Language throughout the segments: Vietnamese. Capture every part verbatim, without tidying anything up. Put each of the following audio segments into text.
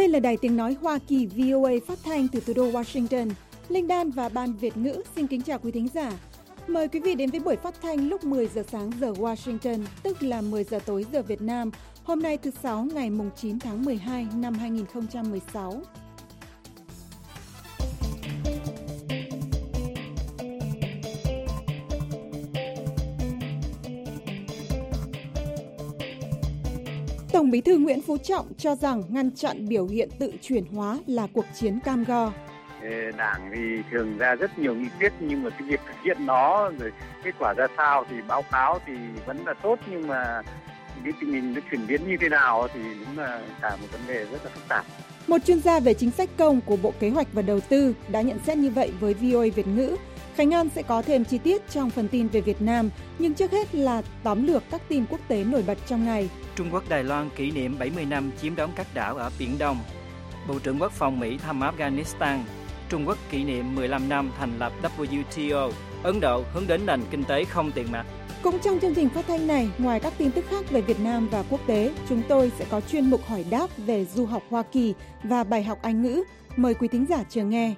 Đây là Đài Tiếng Nói Hoa Kỳ vê o a phát thanh từ thủ đô Washington. Linh Đan và Ban Việt ngữ xin kính chào quý thính giả. Mời quý vị đến với buổi phát thanh lúc mười giờ sáng giờ Washington, tức là mười giờ tối giờ Việt Nam, hôm nay thứ Sáu ngày chín tháng mười hai năm hai nghìn không trăm mười sáu. Tổng Bí thư Nguyễn Phú Trọng cho rằng ngăn chặn biểu hiện tự chuyển hóa là cuộc chiến cam go. Đảng thì thường ra rất nhiều nghị quyết, nhưng mà cái việc thực hiện nó rồi kết quả ra sao thì báo cáo thì vẫn là tốt, nhưng mà cái tình hình nó chuyển biến như thế nào thì đúng là cả một vấn đề rất là phức tạp. Một chuyên gia về chính sách công của Bộ Kế hoạch và Đầu tư đã nhận xét như vậy với vê o a Việt ngữ. Khánh An sẽ có thêm chi tiết trong phần tin về Việt Nam, nhưng trước hết là tóm lược các tin quốc tế nổi bật trong ngày. Trung Quốc Đài Loan kỷ niệm bảy mươi năm chiếm đóng các đảo ở Biển Đông. Bộ trưởng Quốc phòng Mỹ thăm Afghanistan. Trung Quốc kỷ niệm mười lăm năm thành lập W T O. Ấn Độ hướng đến nền kinh tế không tiền mặt. Cũng trong chương trình phát thanh này, ngoài các tin tức khác về Việt Nam và quốc tế, chúng tôi sẽ có chuyên mục hỏi đáp về du học Hoa Kỳ và bài học Anh ngữ. Mời quý thính giả chờ nghe.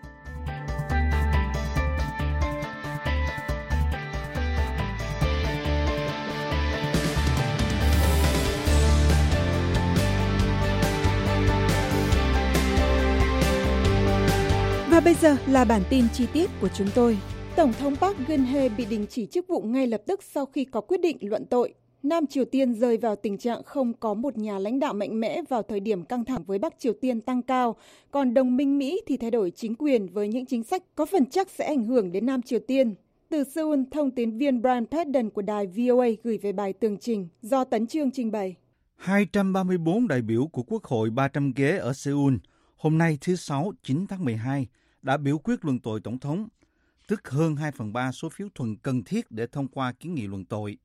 Và bây giờ là bản tin chi tiết của chúng tôi. Tổng thống Park Geun-hye bị đình chỉ chức vụ ngay lập tức sau khi có quyết định luận tội. Nam Triều Tiên rơi vào tình trạng không có một nhà lãnh đạo mạnh mẽ vào thời điểm căng thẳng với Bắc Triều Tiên tăng cao, còn đồng minh Mỹ thì thay đổi chính quyền với những chính sách có phần chắc sẽ ảnh hưởng đến Nam Triều Tiên. Từ Seoul, thông tín viên Brian Padden của đài vê o a gửi về bài tường trình do Tấn Chương trình bày. hai trăm ba mươi tư đại biểu của Quốc hội ba trăm ghế ở Seoul hôm nay thứ Sáu chín tháng mười hai đã biểu quyết luận tội Tổng thống, tức hơn hai phần ba số phiếu thuận cần thiết để thông qua kiến nghị luận tội.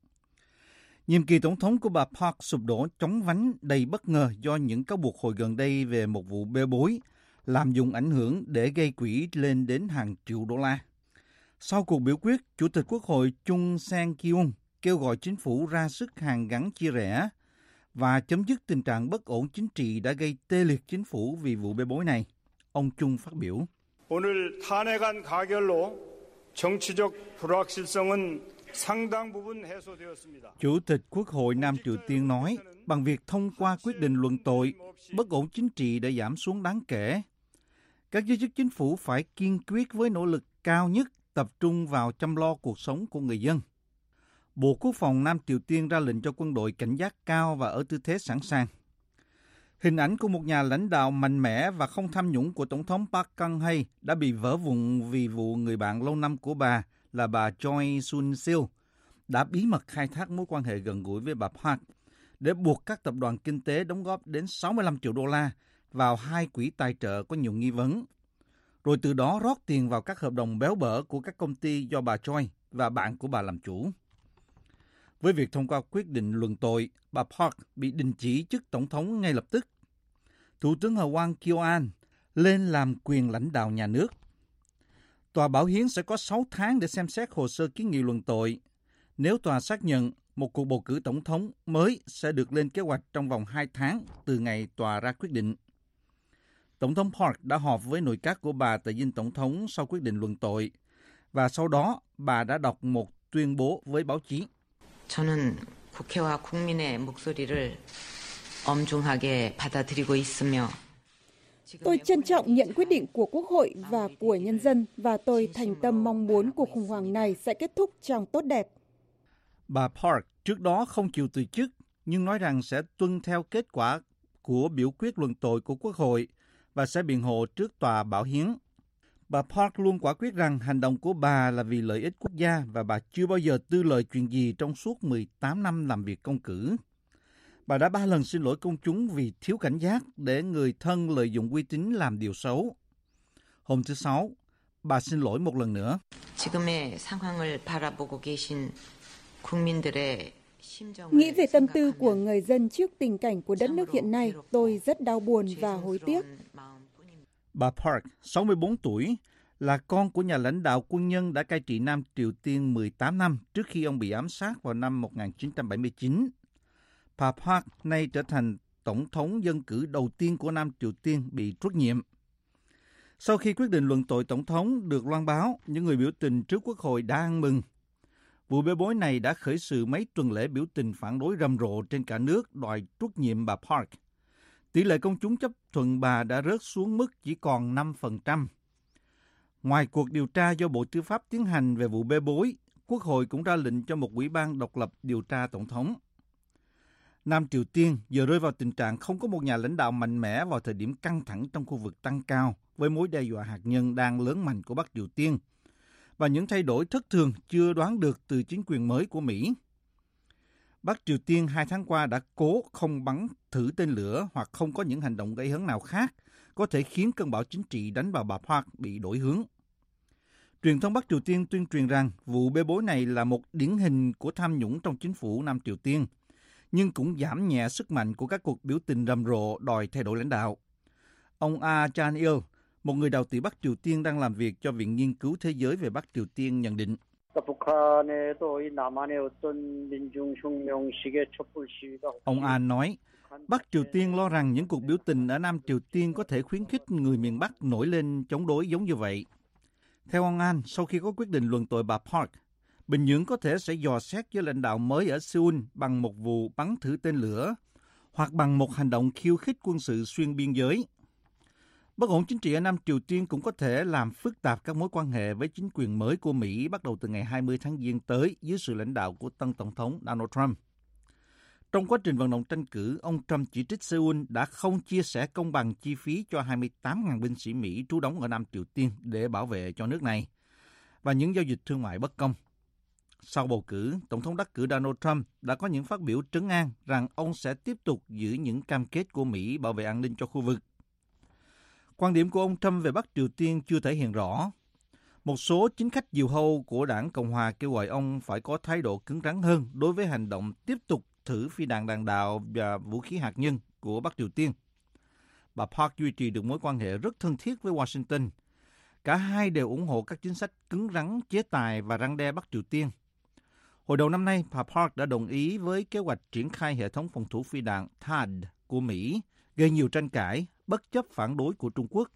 Nhiệm kỳ Tổng thống của bà Park sụp đổ chóng vánh đầy bất ngờ do những cáo buộc hồi gần đây về một vụ bê bối, làm dùng ảnh hưởng để gây quỹ lên đến hàng triệu đô la. Sau cuộc biểu quyết, Chủ tịch Quốc hội Chung Sang-kyung kêu gọi chính phủ ra sức hàn gắn chia rẽ và chấm dứt tình trạng bất ổn chính trị đã gây tê liệt chính phủ vì vụ bê bối này. Ông Chung phát biểu. 오늘 탄핵안 가결로 정치적 불확실성은 상당 부분 해소되었습니다. Chủ tịch Quốc hội Nam Triều Tiên nói, bằng việc thông qua quyết định luận tội, bất ổn chính trị đã giảm xuống đáng kể. Các giới chức chính phủ phải kiên quyết với nỗ lực cao nhất tập trung vào chăm lo cuộc sống của người dân. Bộ Quốc phòng Nam Triều Tiên ra lệnh cho quân đội cảnh giác cao và ở tư thế sẵn sàng. Hình ảnh của một nhà lãnh đạo mạnh mẽ và không tham nhũng của Tổng thống Park Geun-hye đã bị vỡ vụn vì vụ người bạn lâu năm của bà là bà Choi Soon-sil đã bí mật khai thác mối quan hệ gần gũi với bà Park để buộc các tập đoàn kinh tế đóng góp đến sáu mươi lăm triệu đô la vào hai quỹ tài trợ có nhiều nghi vấn, rồi từ đó rót tiền vào các hợp đồng béo bở của các công ty do bà Choi và bạn của bà làm chủ. Với việc thông qua quyết định luận tội, bà Park bị đình chỉ chức tổng thống ngay lập tức. Thủ tướng Hwang Kyo-an lên làm quyền lãnh đạo nhà nước. Tòa Bảo hiến sẽ có sáu tháng để xem xét hồ sơ kiến nghị luận tội. Nếu tòa xác nhận, một cuộc bầu cử tổng thống mới sẽ được lên kế hoạch trong vòng hai tháng từ ngày tòa ra quyết định. Tổng thống Park đã họp với nội các của bà tại dinh tổng thống sau quyết định luận tội, và sau đó bà đã đọc một tuyên bố với báo chí. 저는 국회와 국민의 목소리를 엄중하게 받아들이고 있으며 Tôi trân trọng nhận quyết định của Quốc hội và của nhân dân và tôi thành tâm mong muốn cuộc khủng hoảng này sẽ kết thúc trong tốt đẹp. Bà Park trước đó không chịu từ chức nhưng nói rằng sẽ tuân theo kết quả của biểu quyết luận tội của Quốc hội và sẽ biện hộ trước tòa Bảo hiến. Bà Park luôn quả quyết rằng hành động của bà là vì lợi ích quốc gia và bà chưa bao giờ tư lời chuyện gì trong suốt mười tám năm làm việc công cử. Bà đã ba lần xin lỗi công chúng vì thiếu cảnh giác để người thân lợi dụng uy tín làm điều xấu. Hôm thứ Sáu, bà xin lỗi một lần nữa. 지금의 상황을 바라보고 계신 국민들의 Nghĩ về tâm tư của người dân trước tình cảnh của đất nước hiện nay, tôi rất đau buồn và hối tiếc. Bà Park, sáu mươi tư tuổi, là con của nhà lãnh đạo quân nhân đã cai trị Nam Triều Tiên mười tám năm trước khi ông bị ám sát vào năm một nghìn chín trăm bảy mươi chín. Bà Park nay trở thành tổng thống dân cử đầu tiên của Nam Triều Tiên bị truất nhiệm. Sau khi quyết định luận tội tổng thống được loan báo, những người biểu tình trước Quốc hội đã ăn mừng. Vụ bê bối này đã khởi sự mấy tuần lễ biểu tình phản đối rầm rộ trên cả nước đòi truất nhiệm bà Park. Tỷ lệ công chúng chấp thuận bà đã rớt xuống mức chỉ còn năm phần trăm. Ngoài cuộc điều tra do Bộ Tư pháp tiến hành về vụ bê bối, Quốc hội cũng ra lệnh cho một ủy ban độc lập điều tra tổng thống. Nam Triều Tiên giờ rơi vào tình trạng không có một nhà lãnh đạo mạnh mẽ vào thời điểm căng thẳng trong khu vực tăng cao với mối đe dọa hạt nhân đang lớn mạnh của Bắc Triều Tiên và những thay đổi thất thường chưa đoán được từ chính quyền mới của Mỹ. Bắc Triều Tiên hai tháng qua đã cố không bắn thử tên lửa hoặc không có những hành động gây hấn nào khác có thể khiến cơn bão chính trị đánh vào bà Park bị đổi hướng. Truyền thông Bắc Triều Tiên tuyên truyền rằng vụ bê bối này là một điển hình của tham nhũng trong chính phủ Nam Triều Tiên, nhưng cũng giảm nhẹ sức mạnh của các cuộc biểu tình rầm rộ đòi thay đổi lãnh đạo. Ông Ah Chan-il, một người đạo tỉ Bắc Triều Tiên đang làm việc cho Viện Nghiên cứu Thế giới về Bắc Triều Tiên nhận định. Ông An nói, Bắc Triều Tiên lo rằng những cuộc biểu tình ở Nam Triều Tiên có thể khuyến khích người miền Bắc nổi lên chống đối giống như vậy. Theo ông An, sau khi có quyết định luận tội bà Park, Bình Nhưỡng có thể sẽ dò xét với lãnh đạo mới ở Seoul bằng một vụ bắn thử tên lửa hoặc bằng một hành động khiêu khích quân sự xuyên biên giới. Bất ổn chính trị ở Nam Triều Tiên cũng có thể làm phức tạp các mối quan hệ với chính quyền mới của Mỹ bắt đầu từ ngày hai mươi tháng Giêng tới dưới sự lãnh đạo của tân Tổng thống Donald Trump. Trong quá trình vận động tranh cử, ông Trump chỉ trích Seoul đã không chia sẻ công bằng chi phí cho hai mươi tám nghìn binh sĩ Mỹ trú đóng ở Nam Triều Tiên để bảo vệ cho nước này và những giao dịch thương mại bất công. Sau bầu cử, Tổng thống đắc cử Donald Trump đã có những phát biểu trấn an rằng ông sẽ tiếp tục giữ những cam kết của Mỹ bảo vệ an ninh cho khu vực. Quan điểm của ông Trump về Bắc Triều Tiên chưa thể hiện rõ. Một số chính khách diều hâu của đảng Cộng hòa kêu gọi ông phải có thái độ cứng rắn hơn đối với hành động tiếp tục thử phi đạn đạn đạo và vũ khí hạt nhân của Bắc Triều Tiên. Bà Park duy trì được mối quan hệ rất thân thiết với Washington. Cả hai đều ủng hộ các chính sách cứng rắn, chế tài và răn đe Bắc Triều Tiên. Hồi đầu năm nay, bà Park đã đồng ý với kế hoạch triển khai hệ thống phòng thủ phi đạn T A D của Mỹ, gây nhiều tranh cãi, bất chấp phản đối của Trung Quốc.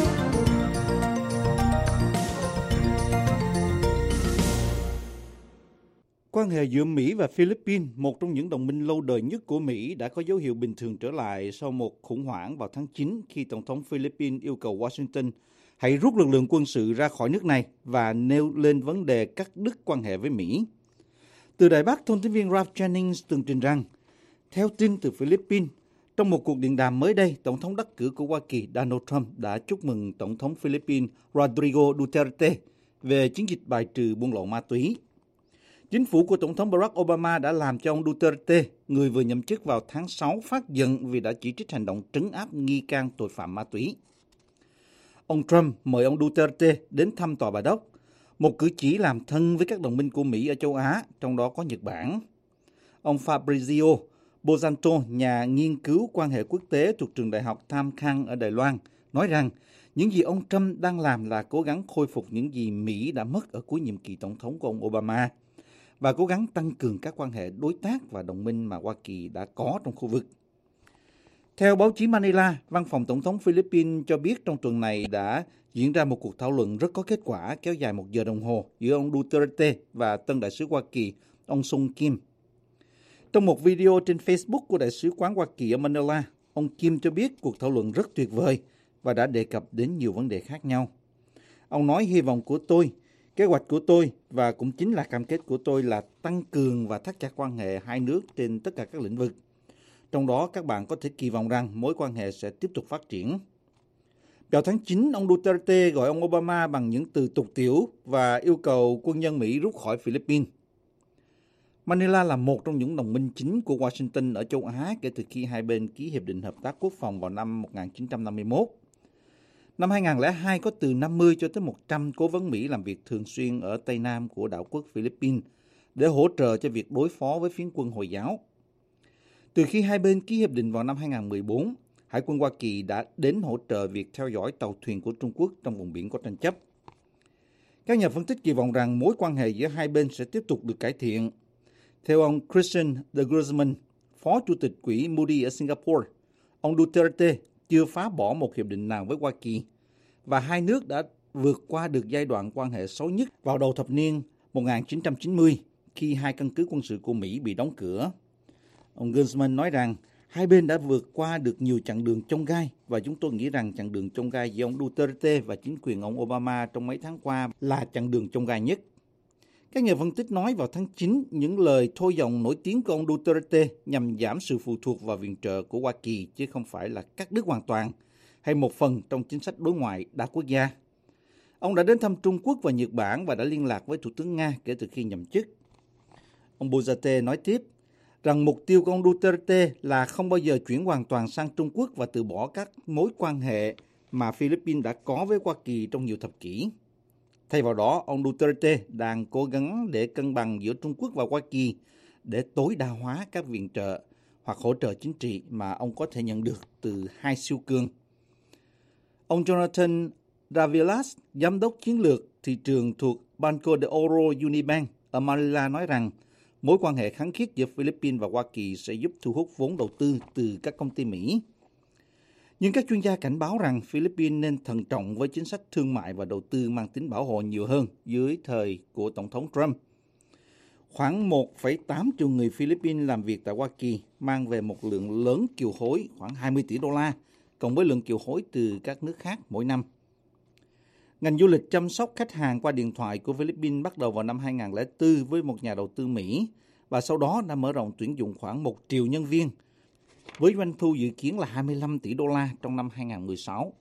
Quan hệ giữa Mỹ và Philippines, một trong những đồng minh lâu đời nhất của Mỹ, đã có dấu hiệu bình thường trở lại sau một khủng hoảng vào tháng chín khi Tổng thống Philippines yêu cầu Washington hãy rút lực lượng quân sự ra khỏi nước này và nêu lên vấn đề cắt đứt quan hệ với Mỹ. Từ Đài Bắc, thông tin viên Ralph Jennings tường trình rằng, theo tin từ Philippines, trong một cuộc điện đàm mới đây, Tổng thống đắc cử của Hoa Kỳ Donald Trump đã chúc mừng Tổng thống Philippines Rodrigo Duterte về chiến dịch bài trừ buôn lậu ma túy. Chính phủ của Tổng thống Barack Obama đã làm cho ông Duterte, người vừa nhậm chức vào tháng sáu, phát giận vì đã chỉ trích hành động trấn áp nghi can tội phạm ma túy. Ông Trump mời ông Duterte đến thăm Tòa Bà Đốc, một cử chỉ làm thân với các đồng minh của Mỹ ở châu Á, trong đó có Nhật Bản. Ông Fabrizio Bozanto, nhà nghiên cứu quan hệ quốc tế thuộc trường đại học Tam Khang ở Đài Loan, nói rằng những gì ông Trump đang làm là cố gắng khôi phục những gì Mỹ đã mất ở cuối nhiệm kỳ tổng thống của ông Obama và cố gắng tăng cường các quan hệ đối tác và đồng minh mà Hoa Kỳ đã có trong khu vực. Theo báo chí Manila, văn phòng Tổng thống Philippines cho biết trong tuần này đã diễn ra một cuộc thảo luận rất có kết quả kéo dài một giờ đồng hồ giữa ông Duterte và tân đại sứ Hoa Kỳ, ông Sung Kim. Trong một video trên Facebook của Đại sứ quán Hoa Kỳ ở Manila, ông Kim cho biết cuộc thảo luận rất tuyệt vời và đã đề cập đến nhiều vấn đề khác nhau. Ông nói hy vọng của tôi, kế hoạch của tôi và cũng chính là cam kết của tôi là tăng cường và thắt chặt quan hệ hai nước trên tất cả các lĩnh vực. Trong đó các bạn có thể kỳ vọng rằng mối quan hệ sẽ tiếp tục phát triển. Vào tháng chín, ông Duterte gọi ông Obama bằng những từ tục tĩu và yêu cầu quân nhân Mỹ rút khỏi Philippines. Manila là một trong những đồng minh chính của Washington ở châu Á kể từ khi hai bên ký Hiệp định Hợp tác Quốc phòng vào năm một nghìn chín trăm năm mươi mốt. Năm hai nghìn không trăm lẻ hai có từ năm mươi cho tới một trăm cố vấn Mỹ làm việc thường xuyên ở Tây Nam của đảo quốc Philippines để hỗ trợ cho việc đối phó với phiến quân Hồi giáo. Từ khi hai bên ký hiệp định vào năm hai nghìn không trăm mười bốn, Hải quân Hoa Kỳ đã đến hỗ trợ việc theo dõi tàu thuyền của Trung Quốc trong vùng biển có tranh chấp. Các nhà phân tích kỳ vọng rằng mối quan hệ giữa hai bên sẽ tiếp tục được cải thiện. Theo ông Christian de Guzman, Phó Chủ tịch Quỹ Moody ở Singapore, ông Duterte chưa phá bỏ một hiệp định nào với Hoa Kỳ và hai nước đã vượt qua được giai đoạn quan hệ xấu nhất vào đầu thập niên một nghìn chín trăm chín mươi khi hai căn cứ quân sự của Mỹ bị đóng cửa. Ông Guzman nói rằng hai bên đã vượt qua được nhiều chặng đường chông gai và chúng tôi nghĩ rằng chặng đường chông gai giữa ông Duterte và chính quyền ông Obama trong mấy tháng qua là chặng đường chông gai nhất. Các nhà phân tích nói vào tháng chín, những lời thôi giọng nổi tiếng của ông Duterte nhằm giảm sự phụ thuộc vào viện trợ của Hoa Kỳ chứ không phải là cắt đứt hoàn toàn hay một phần trong chính sách đối ngoại đa quốc gia. Ông đã đến thăm Trung Quốc và Nhật Bản và đã liên lạc với Thủ tướng Nga kể từ khi nhậm chức. Ông Duterte nói tiếp rằng mục tiêu của ông Duterte là không bao giờ chuyển hoàn toàn sang Trung Quốc và từ bỏ các mối quan hệ mà Philippines đã có với Hoa Kỳ trong nhiều thập kỷ. Thay vào đó, ông Duterte đang cố gắng để cân bằng giữa Trung Quốc và Hoa Kỳ để tối đa hóa các viện trợ hoặc hỗ trợ chính trị mà ông có thể nhận được từ hai siêu cường. Ông Jonathan Davilas, giám đốc chiến lược thị trường thuộc Banco de Oro Unibank ở Manila nói rằng mối quan hệ khăng khít giữa Philippines và Hoa Kỳ sẽ giúp thu hút vốn đầu tư từ các công ty Mỹ. Nhưng các chuyên gia cảnh báo rằng Philippines nên thận trọng với chính sách thương mại và đầu tư mang tính bảo hộ nhiều hơn dưới thời của Tổng thống Trump. Khoảng một phẩy tám triệu người Philippines làm việc tại Hoa Kỳ mang về một lượng lớn kiều hối khoảng hai mươi tỷ đô la, cộng với lượng kiều hối từ các nước khác mỗi năm. Ngành du lịch chăm sóc khách hàng qua điện thoại của Philippines bắt đầu vào năm hai nghìn lẻ bốn với một nhà đầu tư Mỹ và sau đó đã mở rộng tuyển dụng khoảng một triệu nhân viên, với doanh thu dự kiến là hai mươi lăm tỷ đô la trong năm hai nghìn mười sáu.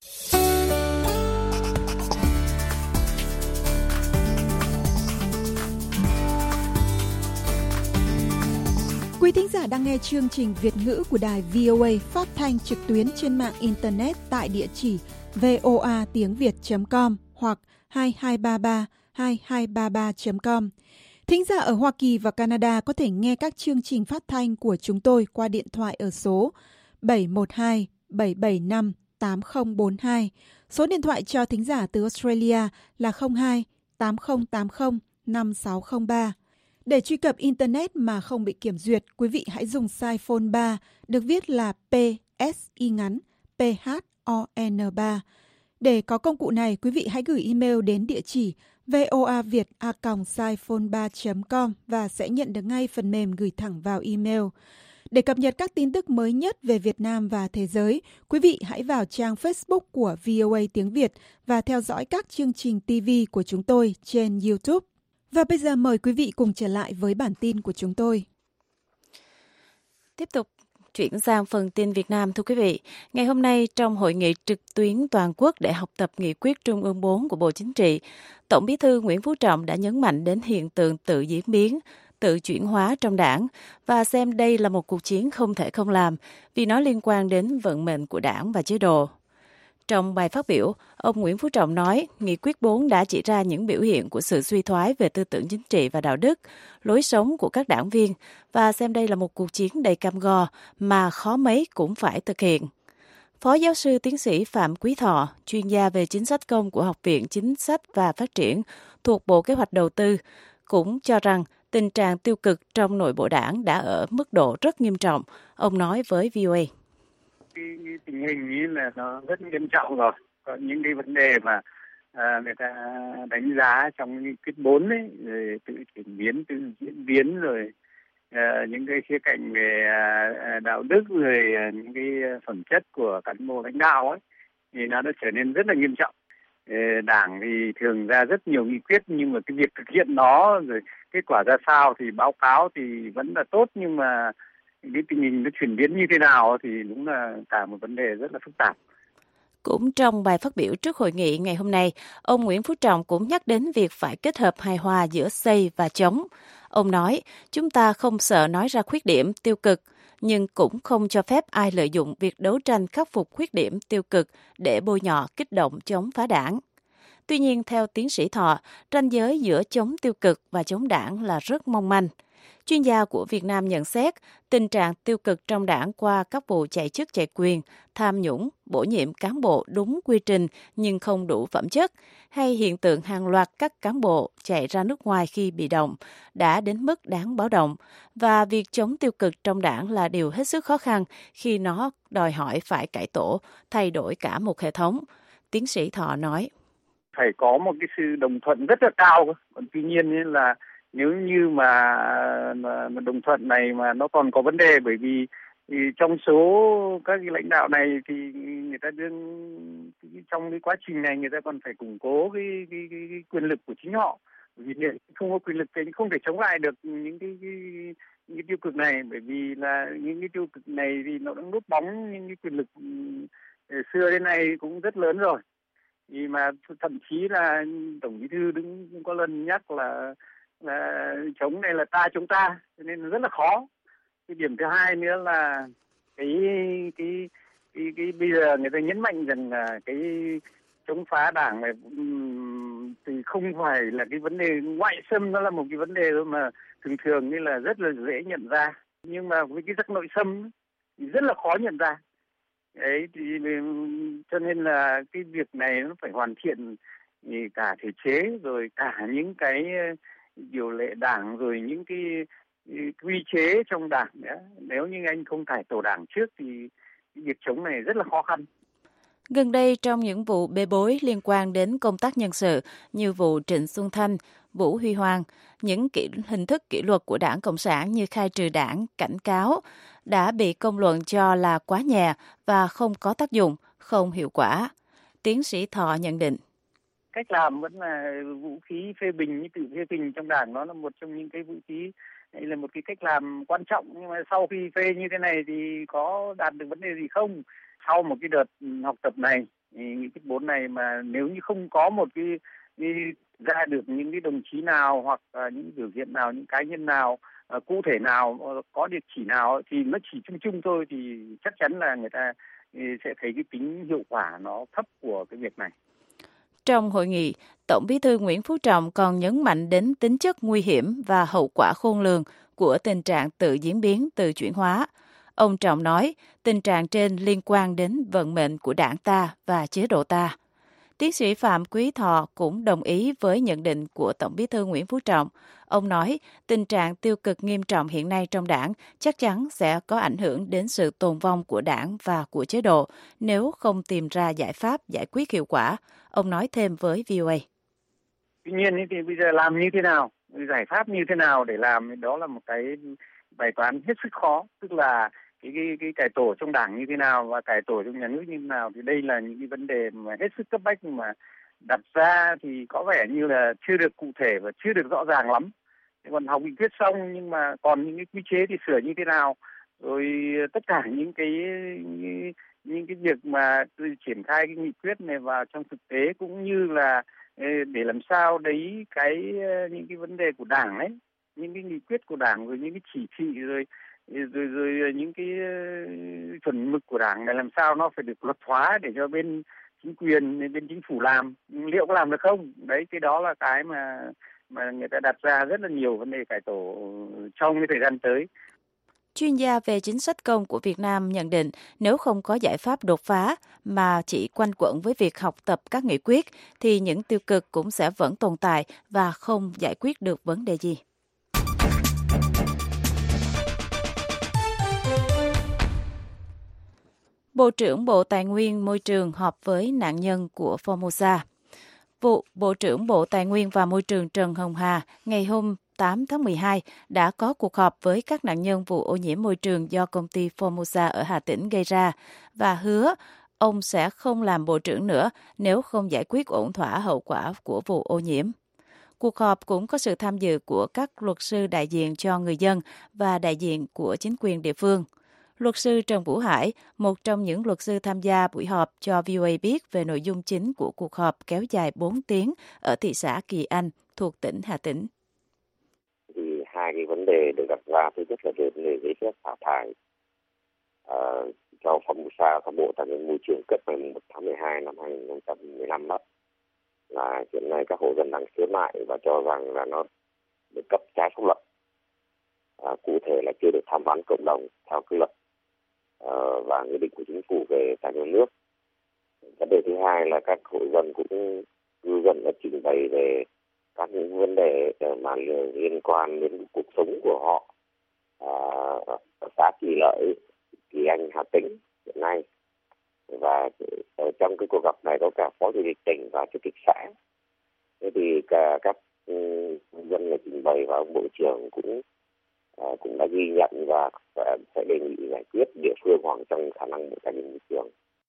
Quý thính giả đang nghe chương trình Việt ngữ của đài vê o a phát thanh trực tuyến trên mạng Internet tại địa chỉ voa tiếng việt chấm com hoặc hai hai ba ba hai hai ba ba chấm com. Thính giả ở Hoa Kỳ và Canada có thể nghe các chương trình phát thanh của chúng tôi qua điện thoại ở số bảy một hai bảy bảy năm tám không bốn hai. Số điện thoại cho thính giả từ Australia là không hai tám không tám không năm sáu không ba. Để truy cập Internet mà không bị kiểm duyệt, quý vị hãy dùng size phone ba, được viết là pê ét i ngắn, pê hát o en ba. Để có công cụ này, quý vị hãy gửi email đến địa chỉ voaviet a còng siphone ba chấm com và sẽ nhận được ngay phần mềm gửi thẳng vào email. Để cập nhật các tin tức mới nhất về Việt Nam và thế giới, quý vị hãy vào trang Facebook của vê o a tiếng Việt và theo dõi các chương trình ti vi của chúng tôi trên YouTube. Và bây giờ mời quý vị cùng trở lại với bản tin của chúng tôi. Tiếp tục chuyển sang phần tin Việt Nam, thưa quý vị. Ngày hôm nay, trong hội nghị trực tuyến toàn quốc để học tập nghị quyết Trung ương bốn của Bộ Chính trị, Tổng Bí thư Nguyễn Phú Trọng đã nhấn mạnh đến hiện tượng tự diễn biến, tự chuyển hóa trong đảng và xem đây là một cuộc chiến không thể không làm vì nó liên quan đến vận mệnh của đảng và chế độ. Trong bài phát biểu, ông Nguyễn Phú Trọng nói nghị quyết bốn đã chỉ ra những biểu hiện của sự suy thoái về tư tưởng chính trị và đạo đức, lối sống của các đảng viên và xem đây là một cuộc chiến đầy cam go mà khó mấy cũng phải thực hiện. Phó giáo sư tiến sĩ Phạm Quý Thọ, chuyên gia về chính sách công của Học viện Chính sách và Phát triển thuộc Bộ Kế hoạch Đầu tư, cũng cho rằng tình trạng tiêu cực trong nội bộ đảng đã ở mức độ rất nghiêm trọng. Ông nói với vê o a. Cái, cái tình hình như là nó rất nghiêm trọng rồi. Có những cái vấn đề mà à, người ta đánh giá trong nghị quyết bốn ấy, rồi tự chuyển biến, tự diễn biến, rồi à, những cái khía cạnh về à, đạo đức, rồi à, những cái phẩm chất của cán bộ lãnh đạo ấy, thì nó đã trở nên rất là nghiêm trọng. Đảng thì thường ra rất nhiều nghị quyết nhưng mà cái việc thực hiện nó rồi kết quả ra sao thì báo cáo thì vẫn là tốt, nhưng mà cái tình hình nó chuyển biến như thế nào thì đúng là cả một vấn đề rất là phức tạp. Cũng trong bài phát biểu trước hội nghị ngày hôm nay, ông Nguyễn Phú Trọng cũng nhắc đến việc phải kết hợp hài hòa giữa xây và chống. Ông nói, chúng ta không sợ nói ra khuyết điểm tiêu cực, nhưng cũng không cho phép ai lợi dụng việc đấu tranh khắc phục khuyết điểm tiêu cực để bôi nhọ, kích động chống phá đảng. Tuy nhiên, theo tiến sĩ Thọ, ranh giới giữa chống tiêu cực và chống đảng là rất mong manh. Chuyên gia của Việt Nam nhận xét tình trạng tiêu cực trong đảng qua các vụ chạy chức chạy quyền, tham nhũng, bổ nhiệm cán bộ đúng quy trình nhưng không đủ phẩm chất, hay hiện tượng hàng loạt các cán bộ chạy ra nước ngoài khi bị động đã đến mức đáng báo động, và việc chống tiêu cực trong đảng là điều hết sức khó khăn khi nó đòi hỏi phải cải tổ, thay đổi cả một hệ thống. Tiến sĩ Thọ nói. Phải có một cái sự đồng thuận rất là cao, còn tuy nhiên là nếu như mà, mà, mà đồng thuận này mà nó còn có vấn đề, bởi vì thì trong số các cái lãnh đạo này thì người ta đương trong cái quá trình này người ta còn phải củng cố cái, cái, cái, cái quyền lực của chính họ, vì nếu không có quyền lực thì không thể chống lại được những cái, cái, những cái tiêu cực này, bởi vì là những cái tiêu cực này thì nó đang núp bóng những cái quyền lực xưa đến nay cũng rất lớn rồi. Thì mà thậm chí là Tổng Bí thư cũng có lần nhắc là là chống này là ta chống ta, cho nên rất là khó. Cái điểm thứ hai nữa là cái cái cái, cái bây giờ người ta nhấn mạnh rằng là cái chống phá đảng này thì không phải là cái vấn đề ngoại xâm, nó là một cái vấn đề thôi mà thường thường như là rất là dễ nhận ra, nhưng mà với cái sắc nội xâm thì rất là khó nhận ra. Đấy thì cho nên là cái việc này nó phải hoàn thiện cả thể chế rồi cả những cái điều lệ đảng rồi những cái quy chế trong đảng nữa. Nếu như anh không cải tổ đảng trước thì cái việc chống này rất là khó khăn. Gần đây, trong những vụ bê bối liên quan đến công tác nhân sự như vụ Trịnh Xuân Thanh, Vũ Huy Hoàng, những kỷ, hình thức kỷ luật của Đảng Cộng sản như khai trừ đảng, cảnh cáo đã bị công luận cho là quá nhẹ và không có tác dụng, không hiệu quả. Tiến sĩ Thọ nhận định. Cách làm vẫn là vũ khí phê bình, như tự phê bình trong đảng, nó là một trong những cái vũ khí, đây là một cái cách làm quan trọng, nhưng mà sau khi phê như thế này thì có đạt được vấn đề gì không? Sau một cái đợt học tập này, nghị quyết bốn này mà nếu như không có một cái, cái ra được những cái đồng chí nào hoặc uh, những biểu hiện nào, những cá nhân nào, uh, cụ thể nào, uh, có địa chỉ nào thì nó chỉ chung chung thôi thì chắc chắn là người ta uh, sẽ thấy cái tính hiệu quả nó thấp của cái việc này. Trong hội nghị, Tổng Bí thư Nguyễn Phú Trọng còn nhấn mạnh đến tính chất nguy hiểm và hậu quả khôn lường của tình trạng tự diễn biến, tự chuyển hóa. Ông Trọng nói, tình trạng trên liên quan đến vận mệnh của đảng ta và chế độ ta. Tiến sĩ Phạm Quý Thọ cũng đồng ý với nhận định của Tổng Bí thư Nguyễn Phú Trọng. Ông nói, tình trạng tiêu cực nghiêm trọng hiện nay trong đảng chắc chắn sẽ có ảnh hưởng đến sự tồn vong của đảng và của chế độ nếu không tìm ra giải pháp giải quyết hiệu quả. Ông nói thêm với vê o a. Tuy nhiên thì bây giờ làm như thế nào, giải pháp như thế nào để làm, đó là một cái bài toán hết sức khó, tức là cái cái cái cải tổ trong đảng như thế nào và cải tổ trong nhà nước như thế nào, thì đây là những cái vấn đề mà hết sức cấp bách, nhưng mà đặt ra thì có vẻ như là chưa được cụ thể và chưa được rõ ràng lắm. Còn học nghị quyết xong nhưng mà còn những cái quy chế thì sửa như thế nào, rồi tất cả những cái những, những cái việc mà triển khai cái nghị quyết này vào trong thực tế, cũng như là để làm sao đấy cái những cái vấn đề của đảng ấy, những cái nghị quyết của đảng rồi những cái chỉ thị rồi rồi rồi những cái chuẩn mực của đảng này làm sao nó phải được luật hóa để cho bên chính quyền, bên chính phủ làm, liệu có làm được không? Đấy, cái đó là cái mà mà người ta đặt ra rất là nhiều vấn đề cải tổ trong cái thời gian tới. Chuyên gia về chính sách công của Việt Nam nhận định nếu không có giải pháp đột phá mà chỉ quanh quẩn với việc học tập các nghị quyết thì những tiêu cực cũng sẽ vẫn tồn tại và không giải quyết được vấn đề gì. Bộ trưởng Bộ Tài nguyên Môi trường họp với nạn nhân của Formosa. Vụ Bộ trưởng Bộ Tài nguyên và Môi trường Trần Hồng Hà ngày hôm tám tháng mười hai đã có cuộc họp với các nạn nhân vụ ô nhiễm môi trường do công ty Formosa ở Hà Tĩnh gây ra và hứa ông sẽ không làm bộ trưởng nữa nếu không giải quyết ổn thỏa hậu quả của vụ ô nhiễm. Cuộc họp cũng có sự tham dự của các luật sư đại diện cho người dân và đại diện của chính quyền địa phương. Luật sư Trần Vũ Hải, một trong những luật sư tham gia buổi họp, cho vê o a biết về nội dung chính của cuộc họp kéo dài bốn tiếng ở thị xã Kỳ Anh thuộc tỉnh Hà Tĩnh. Thì hai cái vấn đề được đặt ra, thứ nhất là về vấn đề giấy phép xả thải uh, cho Formosa của Bộ Tài nguyên Môi trường cấp ngày một tháng mười hai năm hai nghìn không trăm mười lăm đó, là hiện nay các hộ dân đang khiếu nại và cho rằng là nó được cấp trái pháp luật. À, cụ thể là chưa được tham vấn cộng đồng theo cái luật uh, và nghị định của chính phủ về tài nguyên nước. Vấn đề thứ hai là các hộ dân cũng cư dân đã trình bày về các những vấn đề mà liên quan đến cuộc sống của họ à, ở xã Kỳ Lợi, Kỳ Anh, Hà Tĩnh hiện nay. Và ở trong cái cuộc gặp này có cả phó chủ tịch tỉnh và chủ tịch xã. Thế thì cả các dân là trình bày và ông bộ trưởng cũng à, cũng đã ghi nhận và, và sẽ đề nghị giải quyết địa phương hoặc trong khả năng bộ tài nguyên môi trường.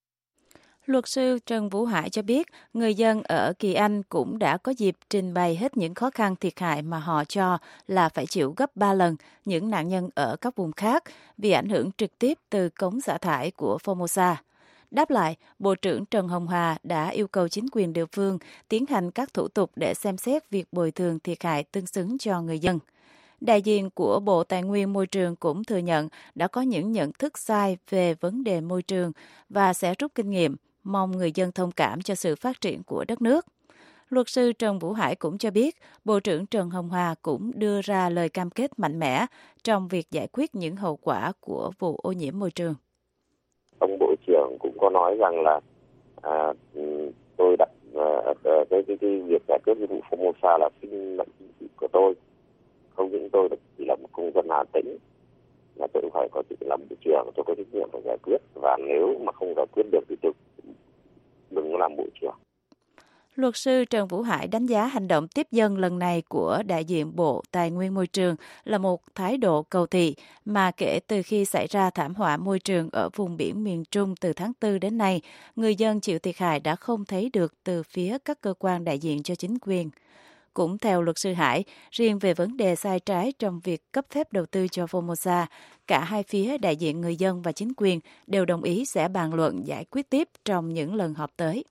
Luật sư Trần Vũ Hải cho biết, người dân ở Kỳ Anh cũng đã có dịp trình bày hết những khó khăn thiệt hại mà họ cho là phải chịu gấp ba lần những nạn nhân ở các vùng khác vì ảnh hưởng trực tiếp từ cống xả thải của Formosa. Đáp lại, Bộ trưởng Trần Hồng Hà đã yêu cầu chính quyền địa phương tiến hành các thủ tục để xem xét việc bồi thường thiệt hại tương xứng cho người dân. Đại diện của Bộ Tài nguyên Môi trường cũng thừa nhận đã có những nhận thức sai về vấn đề môi trường và sẽ rút kinh nghiệm, mong người dân thông cảm cho sự phát triển của đất nước. Luật sư Trần Vũ Hải cũng cho biết, Bộ trưởng Trần Hồng Hà cũng đưa ra lời cam kết mạnh mẽ trong việc giải quyết những hậu quả của vụ ô nhiễm môi trường. Ông Bộ trưởng cũng có nói rằng là à, tôi đặt à, cái, cái, cái việc giải quyết vụ Formosa là sinh mệnh của tôi. Không những tôi chỉ là một công dân Hà Tĩnh, là tôi phải có chỉ làm bộ trưởng, tôi có trách nhiệm phải giải quyết, và nếu mà không giải quyết được thì tôi đừng có làm bộ trưởng. Luật sư Trần Vũ Hải đánh giá hành động tiếp dân lần này của đại diện Bộ Tài nguyên Môi trường là một thái độ cầu thị mà kể từ khi xảy ra thảm họa môi trường ở vùng biển miền Trung từ tháng tư đến nay, người dân chịu thiệt hại đã không thấy được từ phía các cơ quan đại diện cho chính quyền. Cũng theo luật sư Hải, riêng về vấn đề sai trái trong việc cấp phép đầu tư cho Formosa, cả hai phía đại diện người dân và chính quyền đều đồng ý sẽ bàn luận giải quyết tiếp trong những lần họp tới.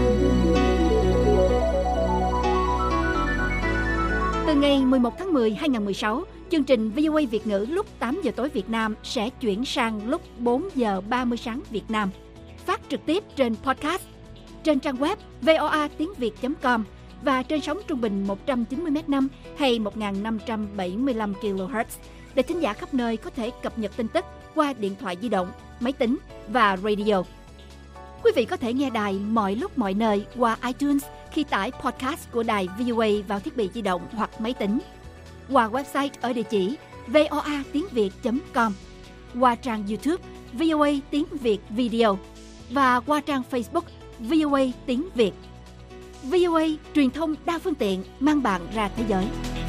Từ ngày mười một tháng mười năm hai nghìn không trăm mười sáu, chương trình vê o a Việt ngữ lúc tám giờ tối Việt Nam sẽ chuyển sang lúc bốn giờ ba mươi sáng Việt Nam. Phát trực tiếp trên podcast, trên trang web voa tiếng việt chấm com và trên sóng trung bình một trăm chín mươi mét năm hay một nghìn năm trăm bảy mươi lăm ki lô héc để thính giả khắp nơi có thể cập nhật tin tức qua điện thoại di động, máy tính và radio. Quý vị có thể nghe đài mọi lúc mọi nơi qua iTunes khi tải podcast của đài vê o a vào thiết bị di động hoặc máy tính, qua website ở địa chỉ voa tiếng việt chấm com, qua trang YouTube vê o a tiếng Việt Video và qua trang Facebook vê o a tiếng Việt. vê o a truyền thông đa phương tiện mang bạn ra thế giới.